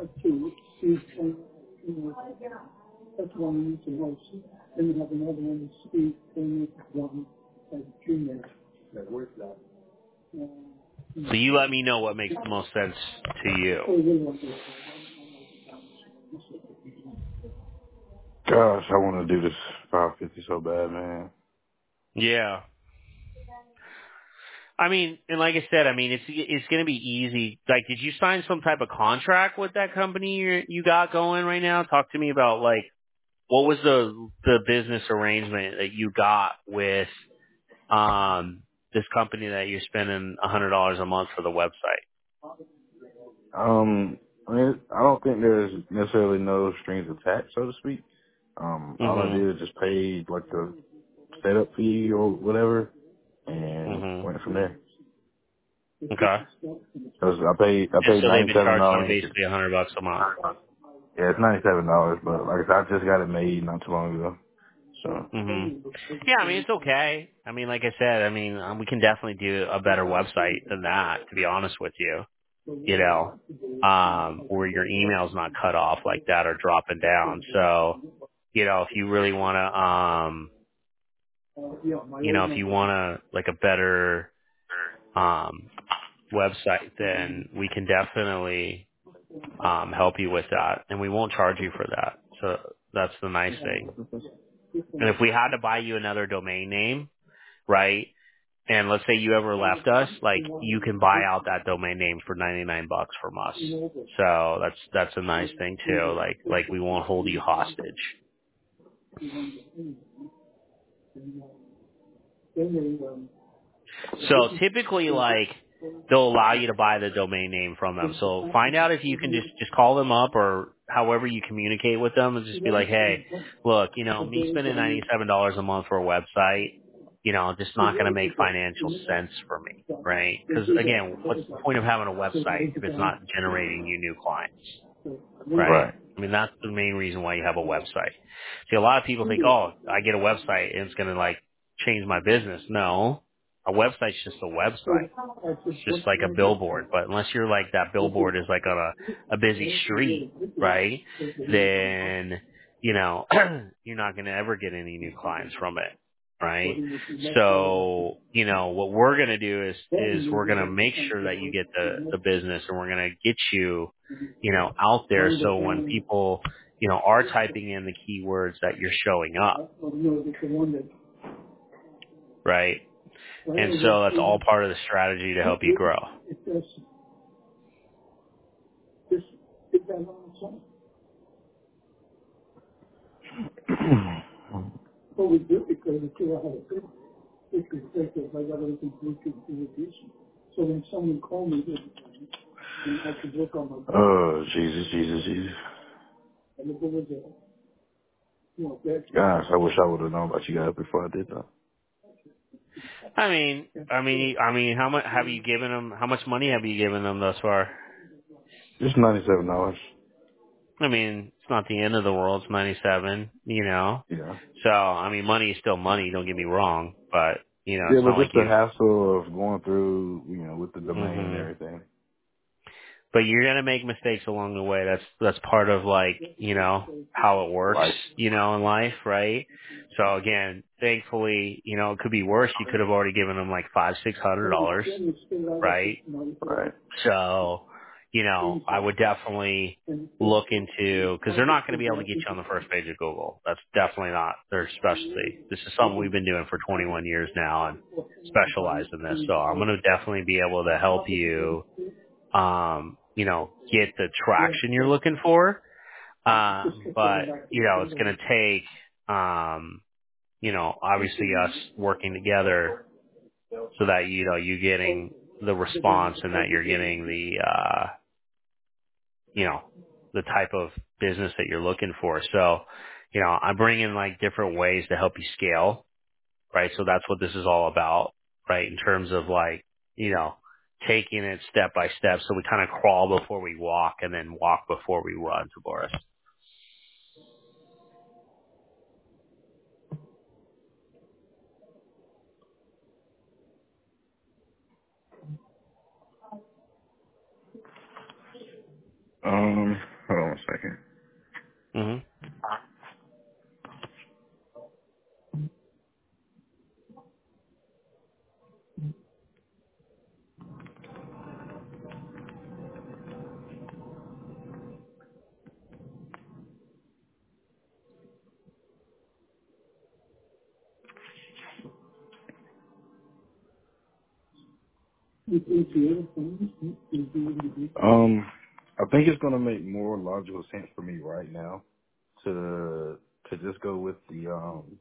So you let me know what makes the most sense to you. Gosh, I want to do this five fifty so bad, man. Yeah. I mean, and like I said, I mean, it's it's going to be easy. Like, did you sign some type of contract with that company you you got going right now? Talk to me about like what was the the business arrangement that you got with um this company that you're spending a hundred dollars a month for the website. Um, I mean, I don't think there's necessarily no strings attached, so to speak. Um, all I Mhm. did is just paid like the setup fee or whatever, and Mhm. went from there. Okay. Cause I paid I And paid so they've ninety been seven charging you dollars. basically a hundred bucks a month. Yeah, it's ninety seven dollars, but like I said, I just got it made not too long ago. So Mhm. Yeah, I mean it's okay. I mean, like I said, I mean um, we can definitely do a better website than that. To be honest with you, you know, um, where your email's not cut off like that or dropping down. So, you know, if you really want to, um, you know, if you want to like a better um, website, then we can definitely um, help you with that, and we won't charge you for that. So that's the nice thing. And if we had to buy you another domain name, right? And let's say you ever left us, like you can buy out that domain name for ninety-nine bucks from us. So that's that's a nice thing too. Like like we won't hold you hostage. So typically, like they'll allow you to buy the domain name from them. So find out if you can just just call them up or however you communicate with them, and just be like, hey, look, you know, me spending ninety seven dollars a month for a website, you know, just not going to make financial sense for me, right? Because again, what's the point of having a website if it's not generating you new clients? Right? right, I mean, that's the main reason why you have a website. See, a lot of people think, oh, I get a website and it's going to like change my business. No, a website's just a website. It's just like a billboard. But unless you're like that billboard is like on a, a busy street, right? Then, you know, you're not going to ever get any new clients from it. Right. So, you know, what we're going to do is, is we're going to make sure that you get the, the business and we're going to get you, you know, out there. So when people, you know, are typing in the keywords that you're showing up, right? And so that's all part of the strategy to help you grow. Oh, Jesus, Jesus, Jesus. Gosh, I wish I would have known about you guys before I did that. I mean, I mean, I mean, how much have you given them? How much money have you given them thus far? It's ninety-seven dollars. I mean, it's not the end of the world. It's ninety-seven, you know. Yeah. So, I mean, money is still money. Don't get me wrong, but you know, Yeah, it's but not like just the you. hassle of going through, you know, with the domain and hmm everything. But you're gonna make mistakes along the way. That's that's part of like you know how it works, Life. you know, in life, right? So again, thankfully, you know, it could be worse. You could have already given them like five, six hundred dollars, right? Right. So, you know, I would definitely look into because they're not going to be able to get you on the first page of Google. That's definitely not their specialty. This is something we've been doing for twenty-one years now and specialized in this. So I'm going to definitely be able to help you, um, you know, get the traction you're looking for. Um, but you know, it's going to take, um, you know, obviously us working together so that you know you're getting the response and that you're getting the uh you know the type of business that you're looking for. So, you know, I'm bringing like different ways to help you scale, right? So that's what this is all about, right? In terms of like, you know, taking it step by step. So we kind of crawl before we walk and then walk before we run, to Boris. Um, hold on a second. hmm Um, I think it's gonna make more logical sense for me right now to to just go with the um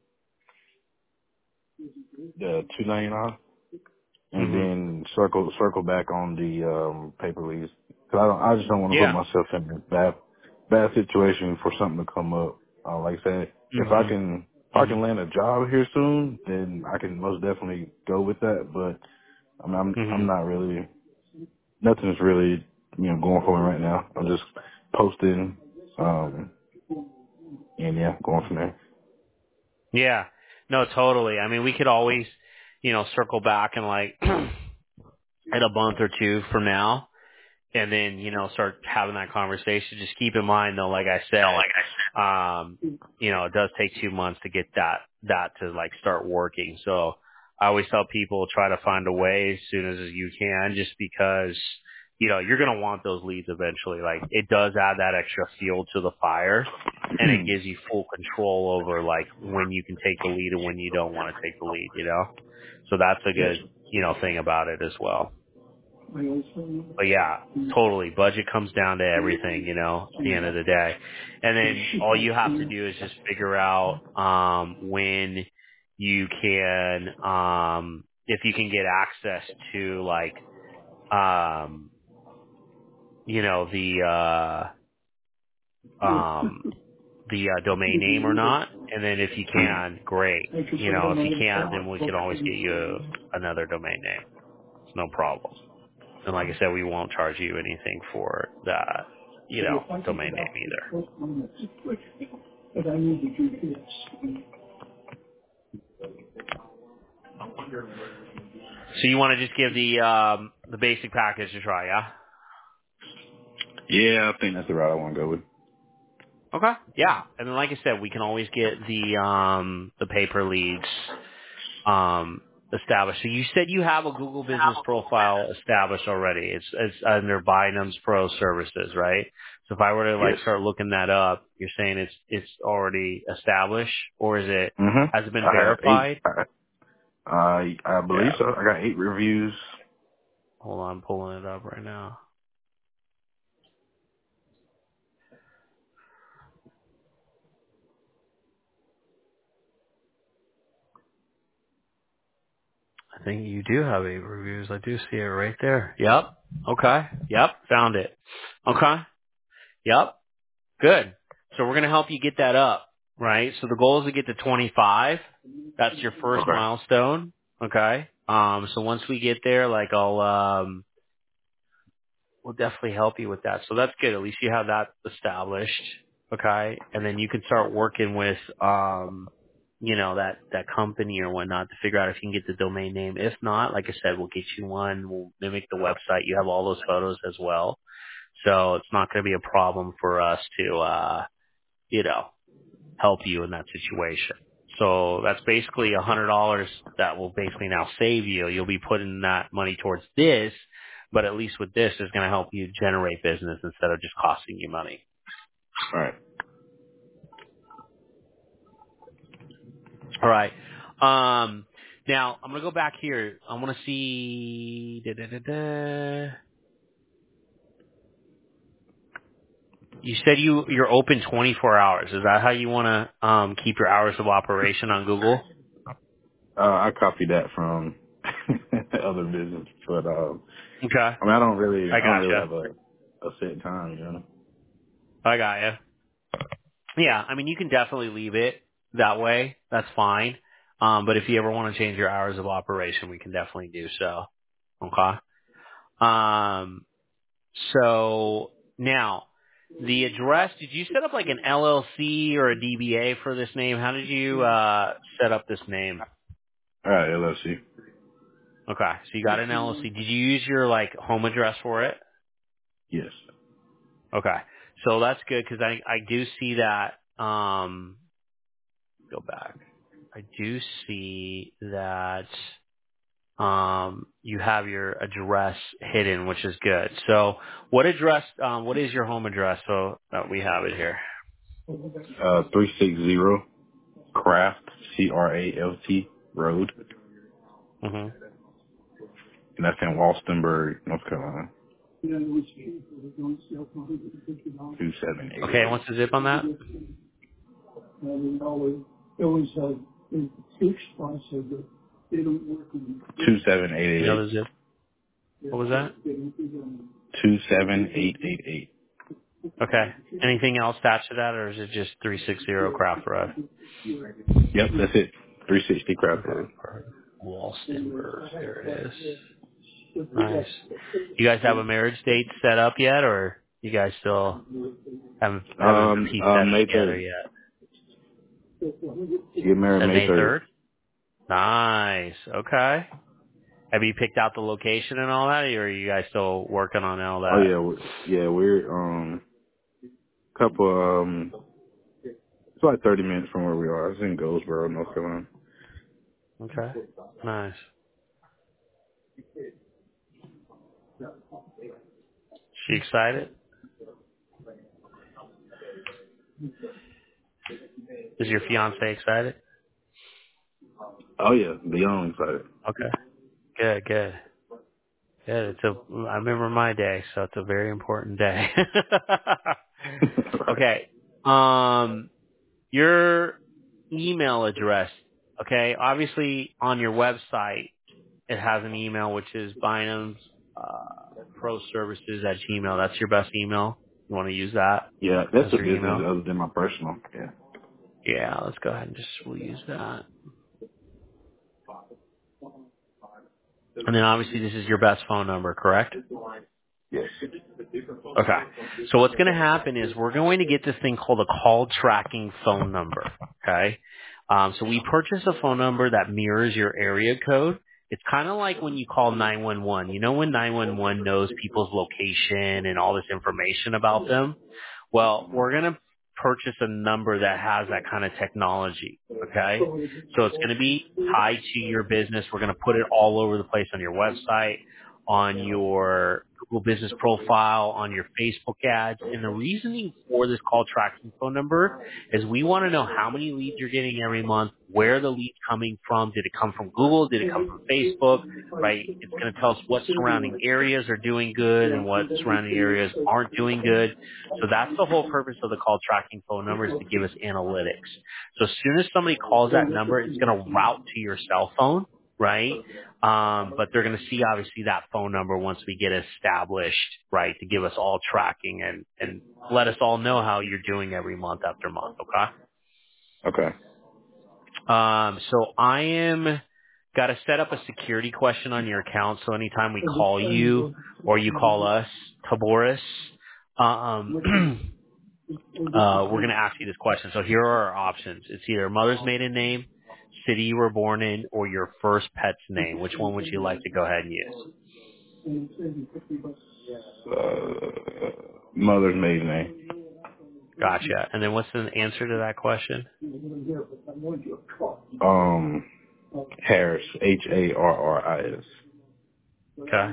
the two ninety nine and hmm then circle circle back on the um paper leads. Cause I don't, I just don't want to put Yeah. myself in a bad bad situation for something to come up. Uh, like I said, if I hmm can if I hmm can land a job here soon, then I can most definitely go with that. But I mean, I'm hmm I'm not really nothing's really you know going for me right now. I'm just posting, um, and yeah, going from there. Yeah. No, totally. I mean, we could always, you know, circle back and like in a month or two from now and then, you know, start having that conversation. Just keep in mind though, like I said, um, you know, it does take two months to get that, that to like start working. So I always tell people try to find a way as soon as you can just because, you know, you're going to want those leads eventually. Like it does add that extra fuel to the fire and it gives you full control over like when you can take the lead and when you don't want to take the lead, you know? So that's a Yes. good, you know, thing about it as well. But yeah, totally. Budget comes down to everything, you know, at the end of the day. And then all you have to do is just figure out um when you can um if you can get access to like um you know the uh um the uh, domain name or not. And then if you can, great. You know, if you can't, then we can always get you another domain name. It's no problem. And like I said, we won't charge you anything for that, you know, domain name either. So you want to just give the um the basic package a try, yeah? Yeah, I think that's the route I want to go with. Okay. Yeah. And then like I said, we can always get the um the paper leads um established. So you said you have a Google business profile established already. It's it's under Bynum's Pro Services, right? So if I were to like Yes. start looking that up, you're saying it's it's already established or is it Mhm. has it been I have eight. verified? I, I I believe Yeah. so. I got eight reviews. Hold on, I'm pulling it up right now. I think you do have eight reviews. I do see it right there. Yep. Okay. Yep. Found it. Okay. Yep. Good. So we're going to help you get that up, right? So the goal is to get to twenty-five. That's your first Okay. milestone. Okay. Um, so once we get there, like I'll, um, we'll definitely help you with that. So that's good. At least you have that established. Okay. And then you can start working with, um, you know, that, that company or whatnot to figure out if you can get the domain name. If not, like I said, we'll get you one. We'll mimic the website. You have all those photos as well. So it's not going to be a problem for us to, uh, you know, help you in that situation. So that's basically a hundred dollars that will basically now save you. You'll be putting that money towards this, but at least with this, it's going to help you generate business instead of just costing you money. All right. All right. Um, now I'm going to go back here. I want to see. Da, da, da, da. You said you you're open twenty-four hours. Is that how you want to um, keep your hours of operation on Google? Uh, I copied that from other business, but um, Okay, I mean, I don't really, I I don't really gotcha. have a a set time, you know. I got you. Yeah, I mean, you can definitely leave it that way. That's fine. Um, but if you ever want to change your hours of operation, we can definitely do so. Okay. Um, so now the address, did you set up like an L L C or a D B A for this name? How did you, uh, set up this name? All right, L L C. Okay. So you got an L L C. Did you use your like home address for it? Yes. Okay. So that's good because I, I do see that, um, go back. I do see that um, you have your address hidden, which is good. So, what address? Um, what is your home address? So that we have it here. Uh, three six zero Craft C R A F T Road, hmm and that's in Walstenburg, North Carolina. Two seven eight Okay, and eight. what's the zip on that? Two seven eight You eight know eight. the zip. What was that? Two seven eight eight eight. Okay. Anything else attached to that, or is it just three six zero Craft Road? Yep, that's it. Three sixty Craft Okay. Road. Perfect. Walstenburg. There it is. Nice. You guys have a marriage date set up yet, or you guys still haven't haven't Um, pieced uh, that May together third. yet? Get married Said May May third. third. Nice. Okay. Have you picked out the location and all that, or are you guys still working on all Oh that? yeah, we, yeah, we're um couple um it's like thirty minutes from where we are. It's in Goldsboro, North Carolina. Okay. Nice. She excited? Is your fiance excited? Oh yeah, beyond excited. Okay. Good, good. Good. It's a, I remember my day, so it's a very important day. Right. Okay. Um, your email address, okay, obviously on your website, it has an email, which is Bynum's, uh, Pro Services at Gmail. That's your best email. You want to use that Yeah, that's as a your business email? other than my personal. Yeah. Yeah, let's go ahead and just, we'll use that. And then obviously this is your best phone number, correct? Yes. Okay. So what's going to happen is we're going to get this thing called a call tracking phone number. Okay. Um, so we purchase a phone number that mirrors your area code. It's kind of like when you call nine one one. You know when nine one one knows people's location and all this information about them? Well, we're going to purchase a number that has that kind of technology. Okay. So it's going to be tied to your business. We're going to put it all over the place on your website, on your Google business profile, on your Facebook ads. And the reasoning for this call tracking phone number is we want to know how many leads you're getting every month, where the lead's coming from. Did it come from Google? Did it come from Facebook? Right? It's going to tell us what surrounding areas are doing good and what surrounding areas aren't doing good. So that's the whole purpose of the call tracking phone number, is to give us analytics. So as soon as somebody calls that number, it's going to route to your cell phone. right? Um, but they're going to see obviously that phone number once we get established, right, to give us all tracking and, and let us all know how you're doing every month after month, okay? Okay. Um, so I am got to set up a security question on your account. So anytime we call you or you call us, Taboris, um, uh, we're going to ask you this question. So here are our options. It's either mother's maiden name, city you were born in, or your first pet's name. Which one would you like to go ahead and use? Uh, mother's maiden name. Gotcha. And then what's the answer to that question? Um, Harris. H A R R I S. Okay.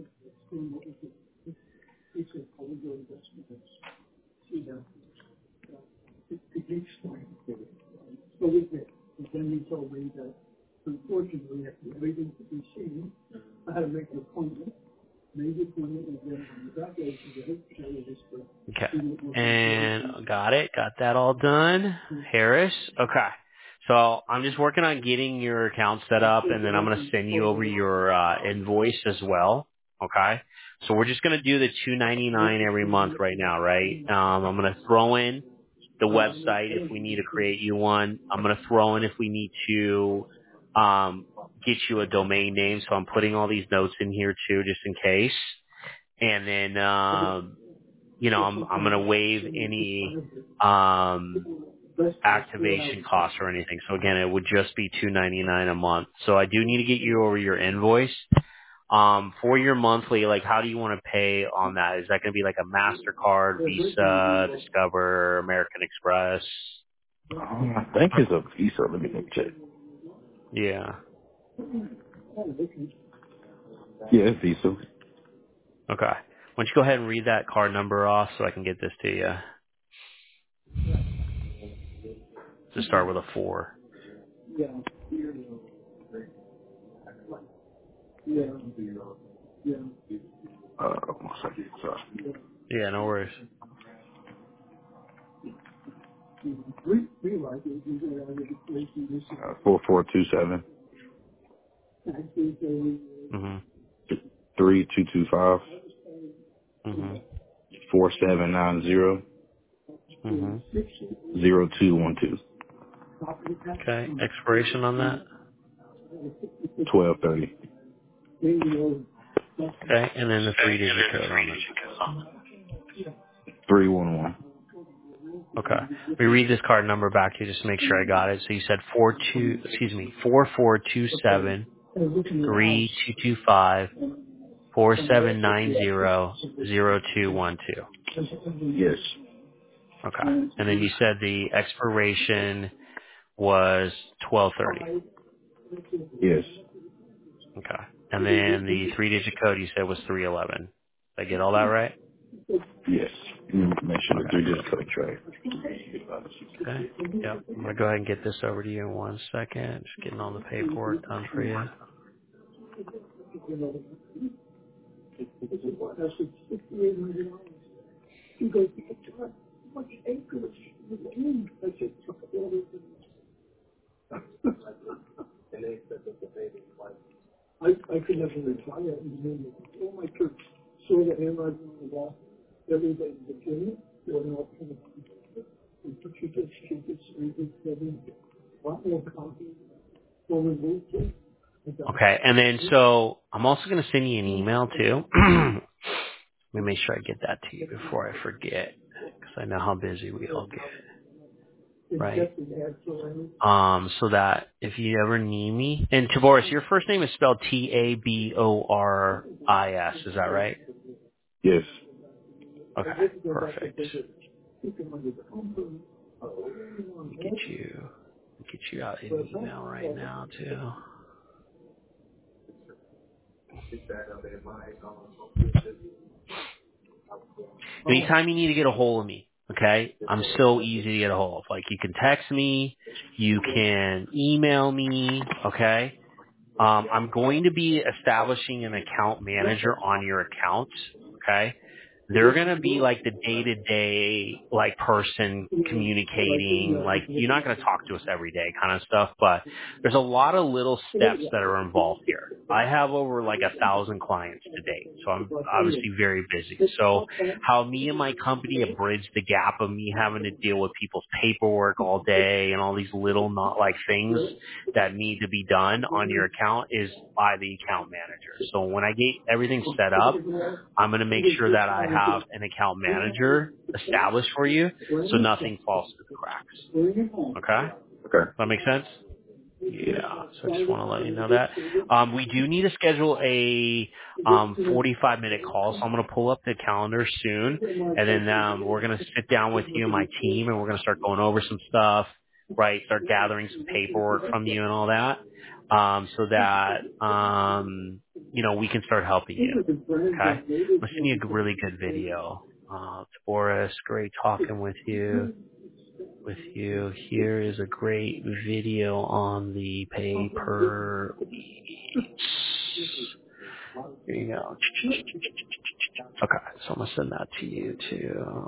Okay. And got it. Got that all done. Harris. Okay. So I'm just working on getting your account set up, and then I'm going to send you over your uh, invoice as well. Okay. So we're just going to do the two ninety-nine every month right now, right? Um, I'm going to throw in the website if we need to create you one. I'm going to throw in if we need to um, get you a domain name. So I'm putting all these notes in here too, just in case. And then um, you know, I'm I'm gonna waive any um activation costs or anything. So again, it would just be two ninety nine a month. So I do need to get you over your invoice. Um, for your monthly, like how do you want to pay on that? Is that gonna be like a MasterCard, Visa, Discover, American Express? Um, I think it's a Visa. Let me check. Yeah. Yeah, it's Visa. Okay. Why don't you go ahead and read that card number off so I can get this to you? To start with a four. Uh, one second. Sorry. Yeah, no worries. Uh, four four two seven Mhm. three two two five Mhm. four seven nine zero Mhm. zero two one two. Okay. Expiration on that. Twelve thirty. Okay, and then the three-digit code on that. Three one one. Okay. Let me read this card number back to you just to make sure I got it. So you said four two, excuse me, four four two seven three two two five four seven nine zero zero two one two. Yes. Okay. And then you said the expiration was twelve thirty. Yes. Okay. And then the three-digit code you said was three eleven. Did I get all that right? Yes. Mm, Make sure the Okay, three digit perfect. code track. Okay. Yep. I'm gonna go ahead and get this over to you in one second. Just getting all the paperwork done for you. Okay, and then so I'm also going to send you an email too. Let me make sure I get that to you before I forget, because I know how busy we all get, right? Um, so that if you ever need me, and Tavoris, your first name is spelled T A B O R I S, is that right? Yes. Okay, perfect. Let me get you get you out an email right now too. Anytime you need to get a hold of me, okay, I'm so easy to get a hold of. Like you can text me, you can email me, okay. Um, I'm going to be establishing an account manager on your account, okay. They're going to be like the day-to-day, like, person communicating. Like, you're not going to talk to us every day kind of stuff, but there's a lot of little steps that are involved here. I have over like a thousand clients to date, so I'm obviously very busy. So how me and my company have bridged the gap of me having to deal with people's paperwork all day and all these little not like things that need to be done on your account is by the account manager. So when I get everything set up, I'm going to make sure that I have an account manager established for you so nothing falls through the cracks. Okay? Okay. That make sense? Yeah. So I just want to let you know that. Um, we do need to schedule a um, forty-five minute call, so I'm going to pull up the calendar soon, and then um, we're going to sit down with you and my team, and we're going to start going over some stuff, right? Start gathering some paperwork from you and all that, um, so that um, you know we can start helping you. Okay? I'm going to send you a really good video. Uh, Boris, great talking with you with you. Here is a great video on the pay per leads. Here you go. Okay, so I'm gonna send that to you too.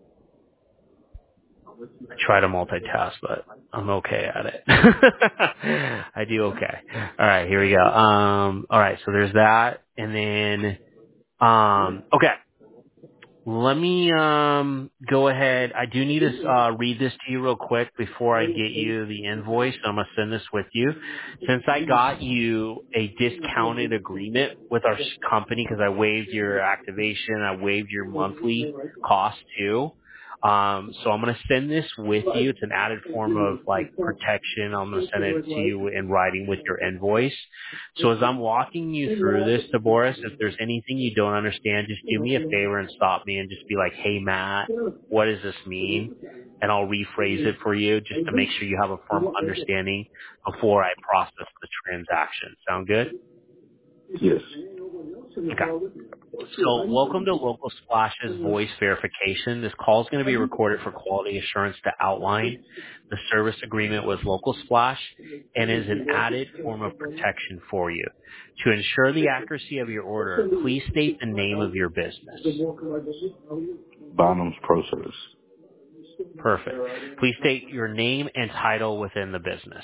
I try to multitask, but I'm okay at it. I do okay. All right, here we go. Um, all right, so there's that, and then um, okay. Let me um go ahead. I do need to uh, read this to you real quick before I get you the invoice. I'm gonna send this with you. Since I got you a discounted agreement with our s- company because I waived your activation, I waived your monthly cost too. Um, so I'm gonna send this with you. It's an added form of like protection. I'm gonna send it to you in writing with your invoice. So as I'm walking you through this, Boris, if there's anything you don't understand, just do me a favor and stop me and just be like, hey, Matt, what does this mean? And I'll rephrase it for you just to make sure you have a firm understanding before I process the transaction. Sound good? Yes. Okay. So welcome to Local Splash's voice verification. This call is going to be recorded for quality assurance to outline the service agreement with Local Splash and is an added form of protection for you. To ensure the accuracy of your order, please state the name of your business. Bonham's Pro Service. Perfect. Please state your name and title within the business.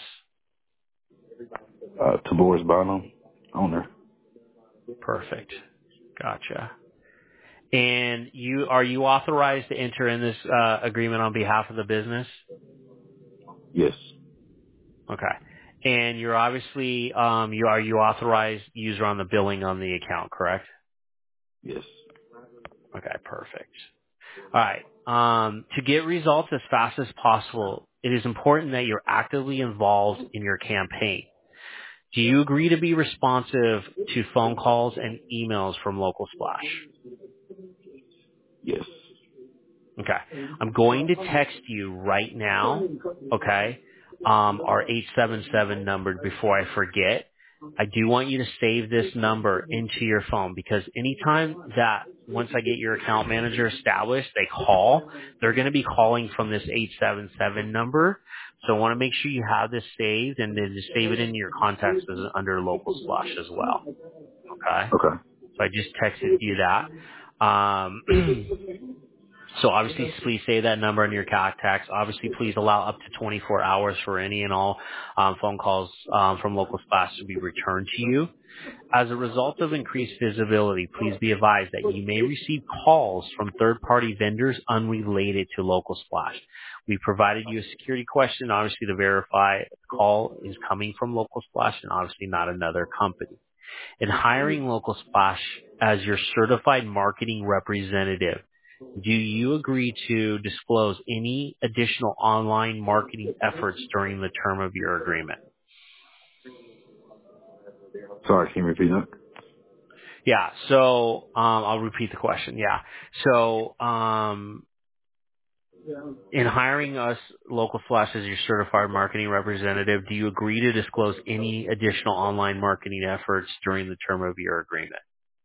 Uh, Taboris Bonham, owner. Perfect. Gotcha. And you are you authorized to enter in this uh, agreement on behalf of the business? Yes. Okay. And you're obviously um you are you authorized user on the billing on the account, correct? Yes. Okay, perfect. All right. Um to get results as fast as possible, it is important that you're actively involved in your campaign. Do you agree to be responsive to phone calls and emails from Local Splash? Yes. Okay. I'm going to text you right now, okay, um, our eight seven seven number before I forget. I do want you to save this number into your phone because anytime that once I get your account manager established, they call, they're going to be calling from this eight seven seven number. So I want to make sure you have this saved and then just save it in your contacts as under Local Splash as well. Okay. Okay. So I just texted you that. Um, So obviously, please save that number in your contacts. Obviously, please allow up to twenty-four hours for any and all um, phone calls um, from Local Splash to be returned to you. As a result of increased visibility, please be advised that you may receive calls from third-party vendors unrelated to Local Splash. We provided you a security question, obviously, to verify the call is coming from Local Splash and obviously not another company. In hiring Local Splash as your certified marketing representative, do you agree to disclose any additional online marketing efforts during the term of your agreement? Sorry, can you repeat that? Yeah. So um, I'll repeat the question. Yeah. So um, in hiring us, Local Flash, as your certified marketing representative, do you agree to disclose any additional online marketing efforts during the term of your agreement?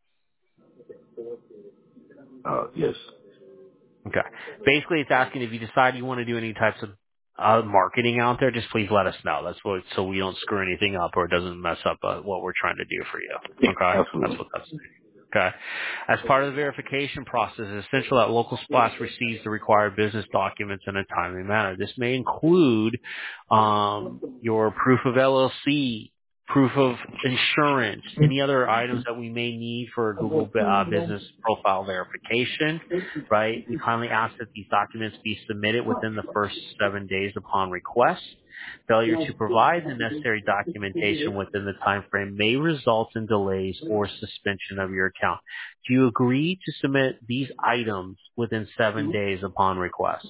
Uh, yes. Okay. Basically, it's asking if you decide you want to do any types of uh, marketing out there, just please let us know. That's what, so we don't screw anything up or it doesn't mess up uh, what we're trying to do for you. Okay. That's Absolutely. what that's. Okay. As part of the verification process, it's essential that Local Splash receives the required business documents in a timely manner. This may include um, your proof of L L C, proof of insurance, any other items that we may need for Google uh, Business Profile verification, right? We kindly ask that these documents be submitted within the first seven days upon request. Failure to provide the necessary documentation within the time frame may result in delays or suspension of your account. Do you agree to submit these items within seven days upon request?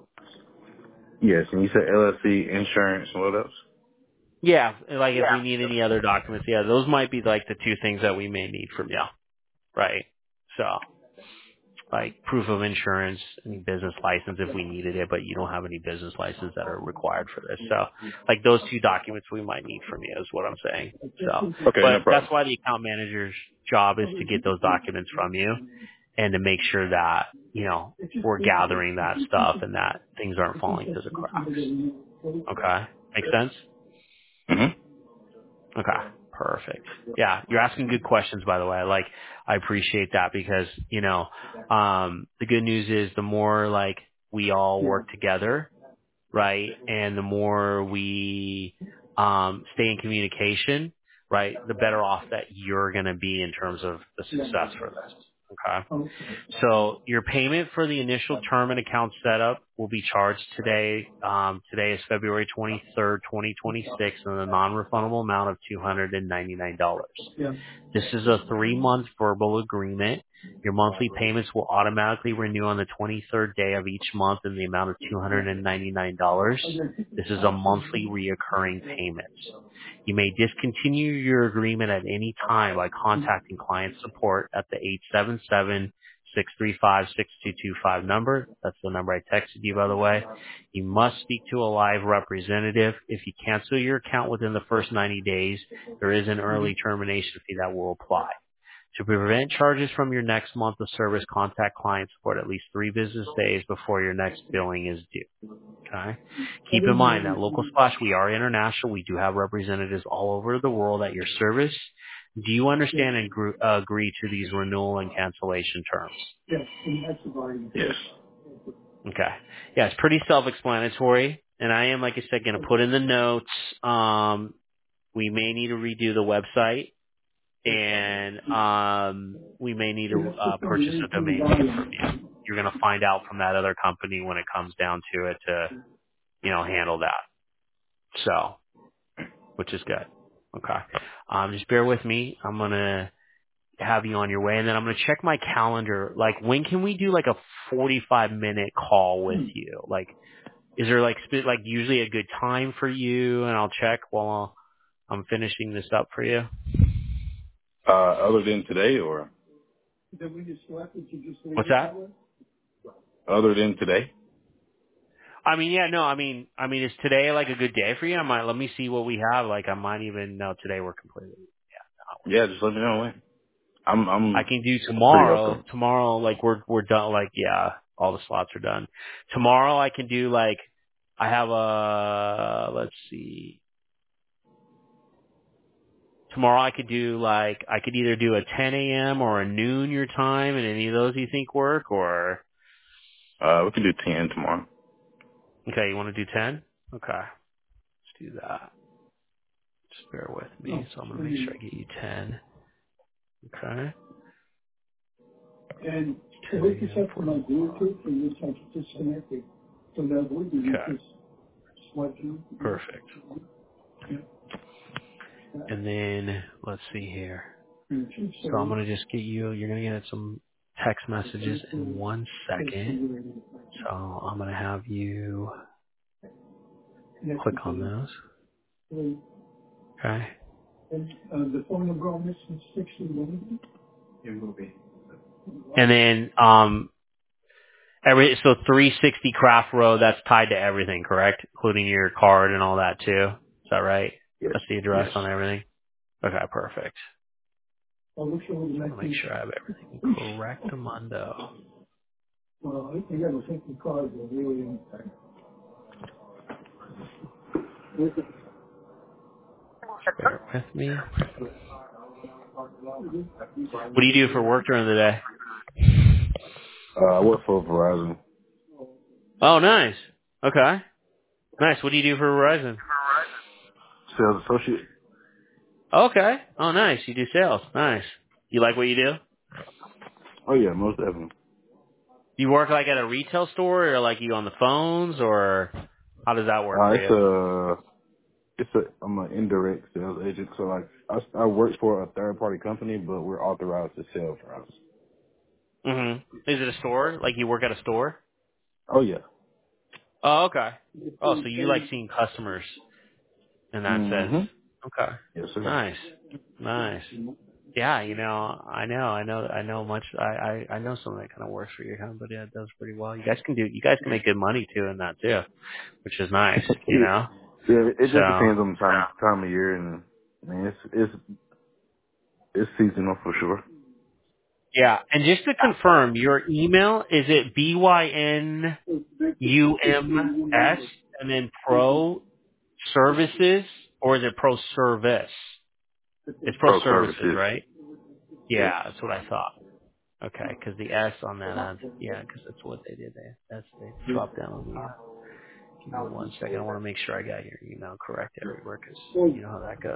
Yes, and you said L L C, insurance, and what else? Yeah, like if we need any other documents, yeah, those might be like the two things that we may need from you, right? So, like proof of insurance and business license if we needed it, but you don't have any business license that are required for this. So like those two documents we might need from you is what I'm saying. So, Okay, no but that's problem. why the account manager's job is to get those documents from you and to make sure that, you know, we're gathering that stuff and that things aren't falling through the cracks. Okay. Make sense? Mm-hmm. Okay. Perfect. Yeah. You're asking good questions, by the way. Like, I appreciate that because, you know, um, the good news is the more like we all work together, right? And the more we, um, stay in communication, right? The better off that you're going to be in terms of the success for this. Okay. So your payment for the initial term and account setup will be charged today. Um, today is February twenty-third, twenty twenty-six, and a non-refundable amount of two hundred ninety-nine dollars. This is a three-month verbal agreement. Your monthly payments will automatically renew on the twenty-third day of each month in the amount of two hundred ninety-nine dollars. This is a monthly reoccurring payment. You may discontinue your agreement at any time by contacting client support at the eight seven seven, six three five, six two two five number. That's the number I texted you, by the way. You must speak to a live representative. If you cancel your account within the first ninety days, there is an early termination fee that will apply. To prevent charges from your next month of service, contact client support at least three business days before your next billing is due. Okay. Keep in mind that Local Splash, we are international. We do have representatives all over the world at your service. Do you understand and gr- uh, agree to these renewal and cancellation terms? Yes. Okay. Yeah, it's pretty self-explanatory. And I am, like I said, going to put in the notes. Um, we may need to redo the website, and um, we may need to uh, purchase a domain name from you. You're going to find out from that other company when it comes down to it to, you know, handle that. So, which is good. Okay. Um, just bear with me. I'm going to have you on your way, and then I'm going to check my calendar. Like, when can we do like a forty-five minute call with you? Like, is there like, sp- like usually a good time for you? And I'll check while I'm finishing this up for you. Uh, other than today or? What's that? Other than today? I mean, yeah, no, I mean, I mean, is today like a good day for you? I might, let me see what we have. Like, I might even, no, today we're completely, yeah, no. Yeah, just let me know when. I'm, I I'm can do pretty tomorrow. open. Tomorrow, like, we're, we're done, like, yeah, all the slots are done. Tomorrow I can do, like, I have a, let's see. Tomorrow I could do, like, I could either do a ten a.m. or a noon your time, and any of those you think work, or, Uh, we can do ten tomorrow. okay, you want to do ten? Okay, let's do that. Just bear with me, so I'm going to make sure I get you ten. Okay. ten a.m. for tomorrow. Okay. Perfect. And then let's see here. So I'm gonna just get you. You're gonna get some text messages in one second. So I'm gonna have you click on those. Okay. And then um every so three sixty Craft Road. That's tied to everything, correct? Including your card and all that too. Is that right? Yes. That's the address Yes. on everything. Okay, perfect. So I want to make sure I have everything correct, Amundo. Bear with me. What do you do for work during the day? Uh, I work for Verizon. Oh, nice. Okay. Nice. What do you do for Verizon? Sales associate. Okay. Oh, nice. You do sales. Nice. You like what you do? Oh yeah, most definitely. You work like at a retail store or like you on the phones or how does that work Uh, for it's you? a, it's a, I'm an indirect sales agent, so like, I, I work for a third party company, but we're authorized to sell for us. hmm Is it a store? Like you work at a store? Oh yeah. Oh, okay. Oh, so you like seeing customers in that sense. Mm-hmm. Okay. Yes, sir. Nice. Nice. Yeah, you know, I know, I know, I know much. I, I, I know someone that kind of works for your company that does pretty well. You guys can do, you guys can make good money too in that too, which is nice, you Yeah. know. Yeah, it just So depends on the time time of year, and I mean, it's it's it's seasonal for sure. yeah, and just to confirm, your email is it b y n u m s and then pro services or is it pro service? It's pro Pro services, services. right? Yes. Yeah, that's what I thought. Okay, because the S on that end, yeah, because that's what they did. They that's they dropped down on the. Uh, give me one second. I want to make sure I got your email correct everywhere because you know how that goes.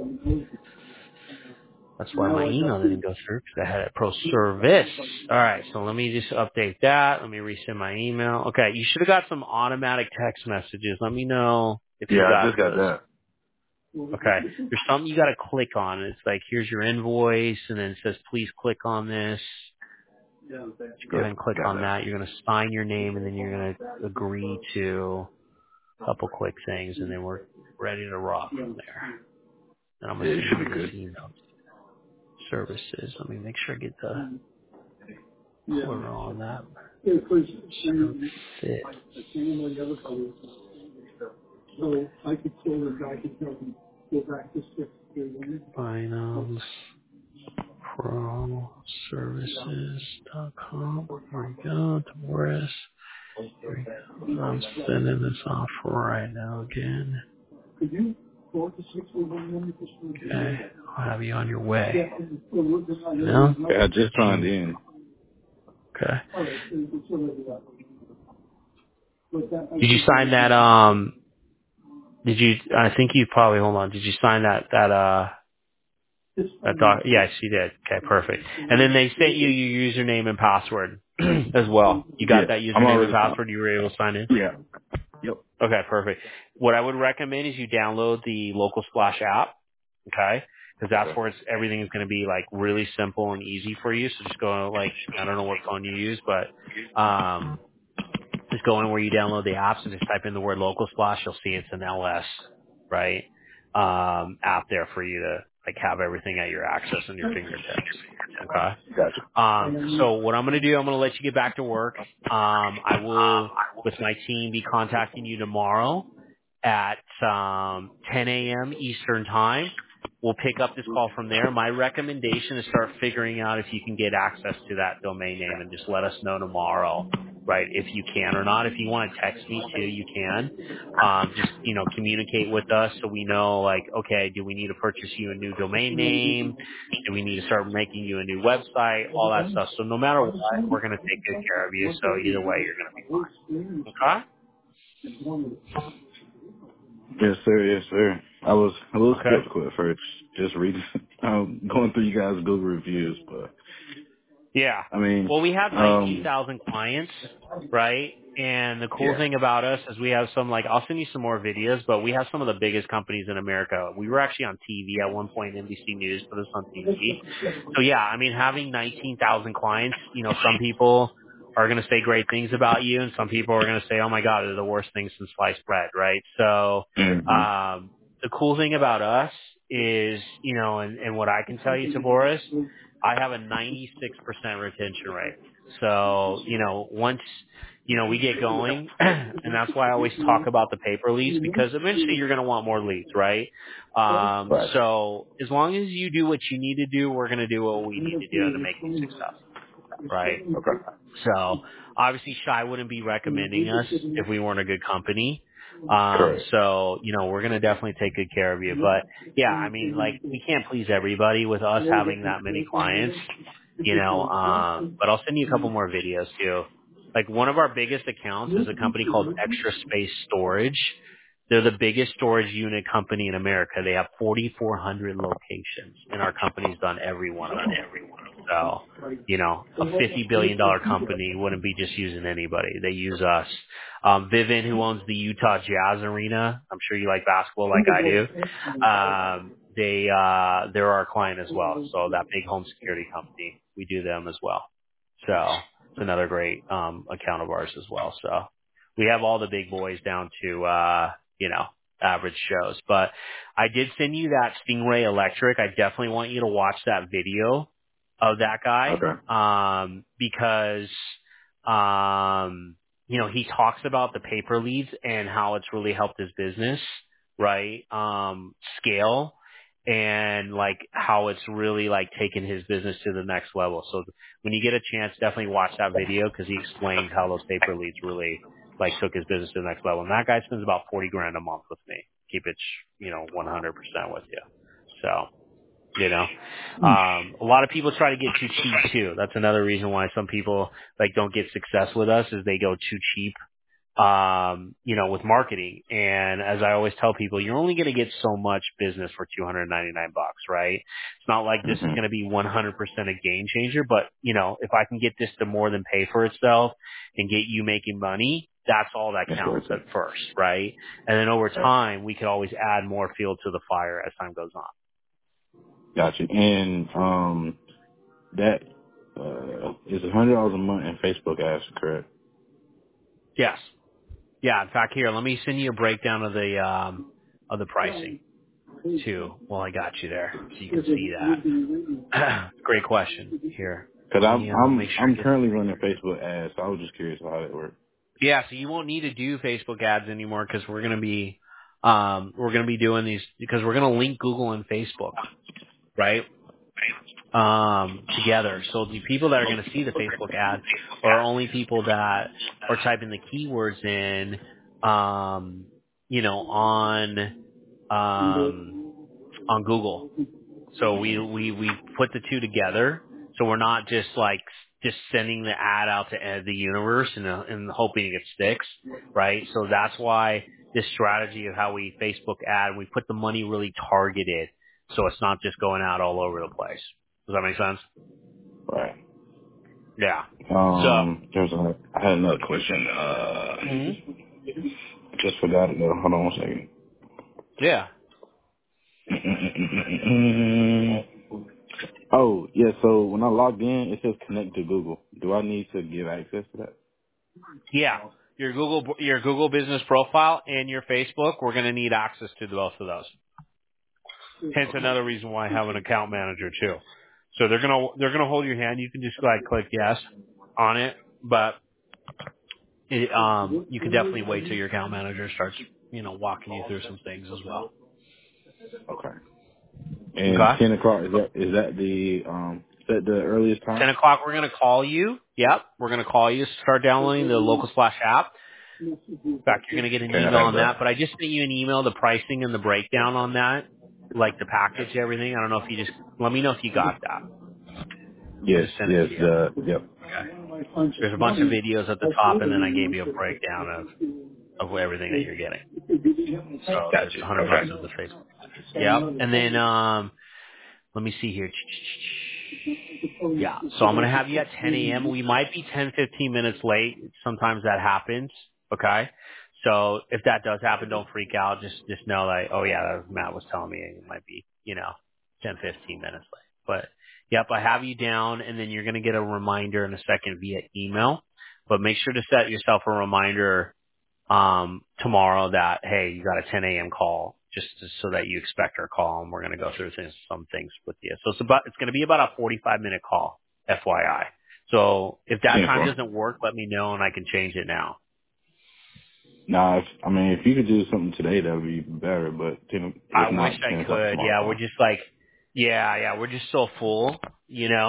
That's why my email didn't go through because I had it pro service. All right, so let me just update that. Let me resend my email. Okay, you should have got some automatic text messages. Let me know if you Yeah, I got just got those. that. Okay, there's something you got to click on. It's like here's your invoice, and then it says please click on this. Go ahead Yep, and click got on that. that. You're going to sign your name, and then you're going to agree to a couple quick things, and then we're ready to rock from there. And I'm going Yeah, to it send should you be this good. email. Services. Let me make sure I get the order on that. Services. Finance Pro Services dot com. Here we go. Doris. Here we go. I'm sending this off right now again. Okay. I'll have you on your way. No? Yeah, I just signed Mm. in. Okay. Did you sign that, um, did you, I think you probably, hold on, did you sign that, that, uh, that doc? Yes, you did. Okay, perfect. And then they sent you your username and password as well. You got Yeah, that I'm username and already signed. password? You were able to sign in? Yeah. Yep. Okay, perfect. What I would recommend is you download the Local Splash app, okay? Because that's Okay. where it's, everything is going to be like really simple and easy for you. So just go like, I don't know what phone you use, but um, just go in where you download the apps and just type in the word Local Splash. You'll see it's an L S, right? Um, app there for you to like have everything at your access and your fingertips. Okay. Gotcha. Um, so what I'm going to do, I'm going to let you get back to work. Um, I will, with my team, be contacting you tomorrow at um, ten a.m. Eastern time. We'll pick up this call from there. My recommendation is start figuring out if you can get access to that domain name and just let us know tomorrow, right, if you can or not. If you want to text me too, you can. Um, just, you know, communicate with us so we know, like, okay, do we need to purchase you a new domain name? Do we need to start making you a new website? All that stuff. So no matter what, we're going to take good care of you. So either way, you're going to be fine. Okay? Yes, sir. Yes, sir. I was a little Okay. skeptical at first, just reading, um, going through you guys' Google reviews, but Yeah. I mean, Well, we have nineteen um, thousand clients, right? And the cool yeah. thing about us is we have some, like, I'll send you some more videos, but we have some of the biggest companies in America. We were actually on T V at one point. N B C News put us on T V. So yeah, I mean, having nineteen thousand clients, you know, some people are going to say great things about you and some people are going to say, oh my God, they're the worst things since sliced bread, right? So, hmm um, the cool thing about us is, you know, and, and what I can tell you, Taboris, I have a ninety-six percent retention rate. So, you know, once, you know, we get going, and that's why I always talk about the paper leads because eventually you're going to want more leads, right? Um, Right. so as long as you do what you need to do, we're going to do what we need to do to make you successful, right? Okay. So obviously Shy wouldn't be recommending us if we weren't a good company. Um, Correct. so, you know, we're going to definitely take good care of you. But yeah, I mean, like we can't please everybody with us having that many clients, you know, um, but I'll send you a couple more videos too. Like one of our biggest accounts is a company called Extra Space Storage. They're the biggest storage unit company in America. They have forty-four hundred locations and our company's done every one of them. So, you know, a fifty billion dollars company wouldn't be just using anybody. They use us. Um, Vivint, who owns the Utah Jazz Arena, I'm sure you like basketball like I do. Um, they, uh, they're our client as well. So that big home security company, we do them as well. So it's another great, um, account of ours as well. So we have all the big boys down to, uh, you know, average shows. But I did send you that Stingray Electric. I definitely want you to watch that video of that guy, Okay. um, because, um, you know, he talks about the paper leads and how it's really helped his business, right? Um, scale and like how it's really like taken his business to the next level. So when you get a chance, definitely watch that video because he explains how those paper leads really like took his business to the next level. And that guy spends about forty grand a month with me. Keep it, you know, one hundred percent with you. So. You know, um, a lot of people try to get too cheap too. That's another reason why some people like don't get success with us is they go too cheap, um, you know, with marketing. And as I always tell people, you're only going to get so much business for two hundred ninety-nine bucks, right? It's not like this is hmm going to be one hundred percent a game changer, but you know, if I can get this to more than pay for itself and get you making money, that's all that That's counts worth at it. first, right? And then over Right. time, we could always add more fuel to the fire as time goes on. Gotcha. And um, that uh, is a hundred dollars a month in Facebook ads, correct? Yes. Yeah, in fact, here, let me send you a breakdown of the um of the pricing too. Well, I got you there, so you can see that. Great question. Here, Because let I'm me uh, I'm make sure I I'm get the currently running breakdown. Facebook ads, so I was just curious how that works. Yeah, so you won't need to do Facebook ads anymore because we're gonna be um we're gonna be doing these because we're gonna link Google and Facebook, right? Um, together. So the people that are gonna see the Facebook ad are only people that are typing the keywords in, um, you know, on um on Google. So we we we put the two together. So we're not just like just sending the ad out to uh, the universe and uh, and hoping it sticks, right? So that's why this strategy of how we Facebook ad, we put the money really targeted, so it's not just going out all over the place. Does that make sense? Right. Yeah. So. Um, there's a I had another question. Uh, Mhm. just forgot it though. Hold on one second. Yeah. Oh, yeah, so when I logged in, it says connect to Google. Do I need to give access to that? Yeah. Your Google your Google business profile and your Facebook, we're going to need access to both of those. Hence Okay. another reason why I have an account manager too. So they're gonna they're gonna hold your hand. You can just like click yes on it, but it, um you can definitely wait till your account manager starts you know walking you through some things as well. Okay. And Okay. ten o'clock, is that, is that the, um, is that the earliest Ten time? o'clock we're gonna call you. Yep, we're gonna call you. Start downloading the Local Splash app. In fact, you're gonna get an Okay, I email have on that. that. But I just sent you an email, the pricing and the breakdown on that, like the package, everything. I don't know if you just let me know if you got that. I Yes, just sent it yes, to you. uh, yep. Okay. There's a bunch of videos at the top, and then I gave you a breakdown of, of everything that you're getting. So there's Gotcha. a hundred bucks Okay. of the Facebook. Yep. And then um, let me see here. Yeah. So I'm gonna have you at ten a.m. We might be ten, fifteen minutes late. Sometimes that happens. Okay. So if that does happen, don't freak out. Just just know that oh yeah, that was, Matt was telling me it might be you know ten, fifteen minutes late. But yep, I have you down, and then you're gonna get a reminder in a second via email. But make sure to set yourself a reminder um, tomorrow that, hey, you got a ten a.m. call just to, so that you expect our call and we're going to go through things, some things with you. So it's about, it's going to be about a forty-five minute call, F Y I. So if that ten time o'clock. doesn't work, let me know and I can change it now. Nah, if, I mean, if you could do something today, that would be better, but ten, if I wish not, I ten o'clock could. tomorrow, Yeah, we're fine. just like, yeah, yeah, we're just so full, you know?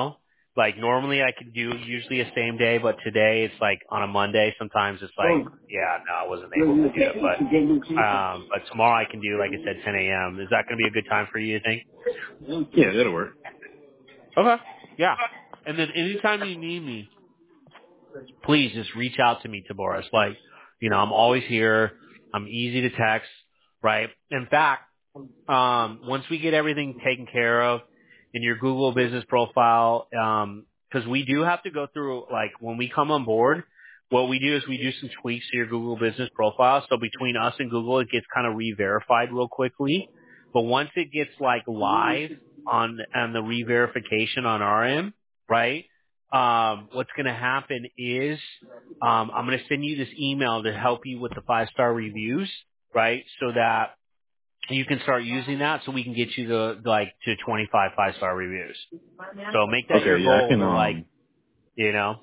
Like normally I could do usually a same day, but today it's like on a Monday. Sometimes it's like, yeah, no, I wasn't able to do it. But um, but tomorrow I can do, like I said, ten a.m. Is that going to be a good time for you? You think? Yeah, that'll work. Okay. Yeah. And then anytime you need me, please just reach out to me, Taboris. Like, you know, I'm always here. I'm easy to text, right? In fact, um, once we get everything taken care of in your Google business profile, um, cause we do have to go through, like, when we come on board, what we do is we do some tweaks to your Google business profile. So between us and Google, it gets kind of re-verified real quickly. But once it gets like live on, on the re-verification on our end, right? Um, what's going to happen is, um, I'm going to send you this email to help you with the five star reviews, right? So that you can start using that so we can get you the, like, to twenty-five five-star reviews. So make that your Okay, yeah, I goal can. to, like, Um, you know,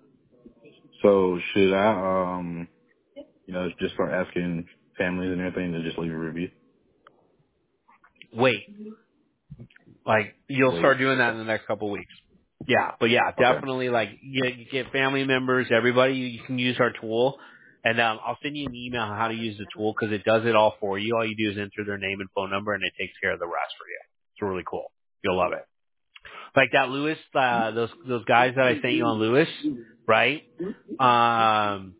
so should I, um, you know, just start asking families and everything to just leave a review? wait. Like, you'll Wait. start doing that in the next couple of weeks. Yeah, but yeah, Okay. definitely, like, you, you get family members, everybody, you, you can use our tool. And um, I'll send you an email on how to use the tool because it does it all for you. All you do is enter their name and phone number, and it takes care of the rest for you. It's really cool. You'll love it. Like that Lewis, uh, those those guys that I sent you on Lewis, right? Um,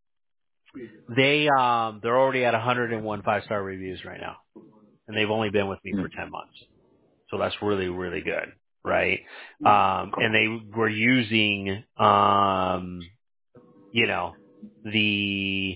they um, they're already at one hundred one five star reviews right now, and they've only been with me Hmm. for ten months. So that's really really good, right? Um, and they were using, um, you know, the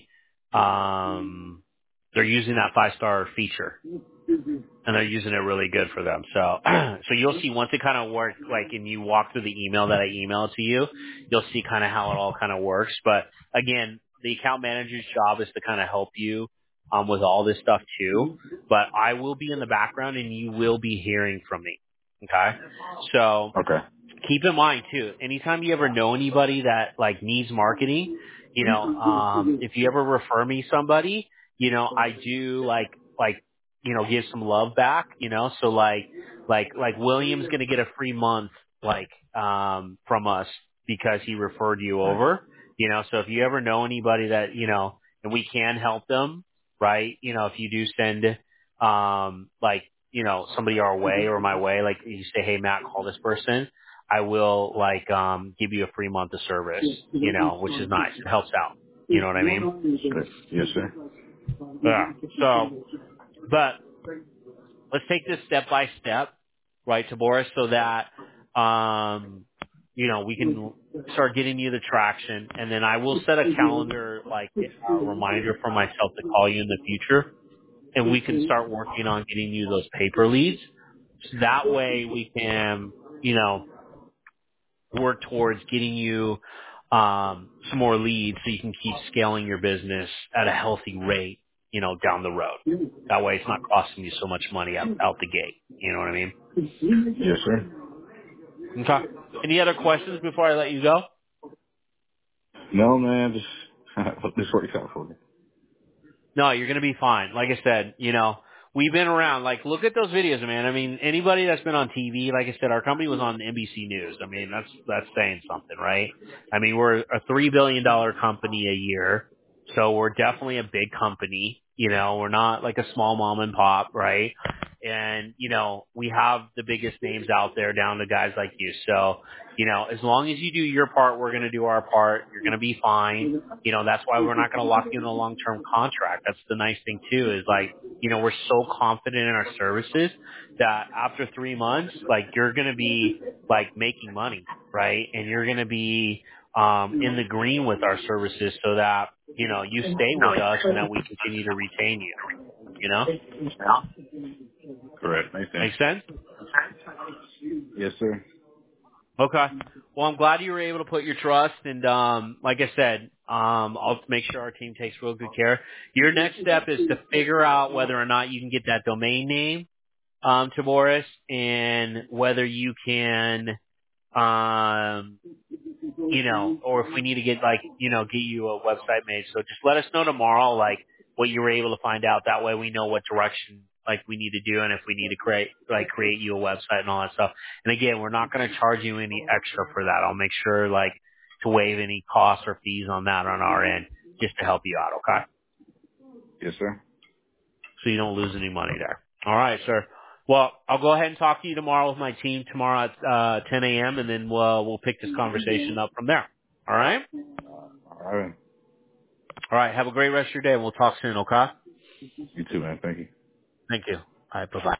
um, they're using that five star feature and they're using it really good for them. So, so you'll see once it kind of works, like, and you walk through the email that I emailed to you, you'll see kind of how it all kind of works. But again, the account manager's job is to kind of help you, um, with all this stuff too. But I will be in the background and you will be hearing from me. Okay. So, Okay. keep in mind too, anytime you ever know anybody that like needs marketing, you know, um, if you ever refer me somebody, you know, I do like, like, you know, give some love back, you know, so like, like, like William's going to get a free month, like, um, from us because he referred you Nice. over, you know, so if you ever know anybody that, you know, and we can help them, right? You know, if you do send, um, like, you know, somebody our way or my way, like you say, hey, Matt, call this person. I will like um give you a free month of service, you know, which is nice. It helps out. You know what I mean? Good. Yes, sir. Yeah. So, but let's take this step by step, right, Taboris, so that um you know we can start getting you the traction, and then I will set a calendar like a reminder for myself to call you in the future, and we can start working on getting you those paper leads. So that way we can, you know, work towards getting you um, some more leads so you can keep scaling your business at a healthy rate, you know, down the road. That way it's not costing you so much money out, out the gate. You know what I mean? Yes, sir. Okay. Any other questions before I let you go? No, man, just hope this works out for me. No, you're going to be fine. Like I said, you know, we've been around. Like, look at those videos, man. I mean, anybody that's been on T V, like I said, our company was on N B C News. I mean, that's that's saying something, right? I mean, we're a three billion dollar company a year, so we're definitely a big company. You know, we're not like a small mom and pop, right? And you know, we have the biggest names out there, down to guys like you. So, you know, as long as you do your part, we're going to do our part. You're going to be fine. You know, that's why we're not going to lock you in a long-term contract. That's the nice thing too, is like, you know, we're so confident in our services that after three months, like you're going to be like making money, right? And you're going to be, um, in the green with our services so that, you know, you stay with us and that we continue to retain you, you know? Correct. Makes sense. Make sense? Yes, sir. Okay. Well, I'm glad you were able to put your trust, and um, like I said, um, I'll make sure our team takes real good care. Your next step is to figure out whether or not you can get that domain name, um, to Boris, and whether you can, um, you know, or if we need to get like, you know, get you a website made. So just let us know tomorrow, like what you were able to find out. That way we know what direction like we need to do, and if we need to create like create you a website and all that stuff. And again, we're not going to charge you any extra for that. I'll make sure like to waive any costs or fees on that on our end, just to help you out. Okay, Yes, sir. so you don't lose any money there. All right, sir. Well, I'll go ahead and talk to you tomorrow with my team tomorrow at uh, ten a.m. and then we'll we'll pick this conversation up from there. All right. All right. All right. Have a great rest of your day. We'll talk soon. Okay. You too, man. Thank you. Thank you. All right. Bye bye.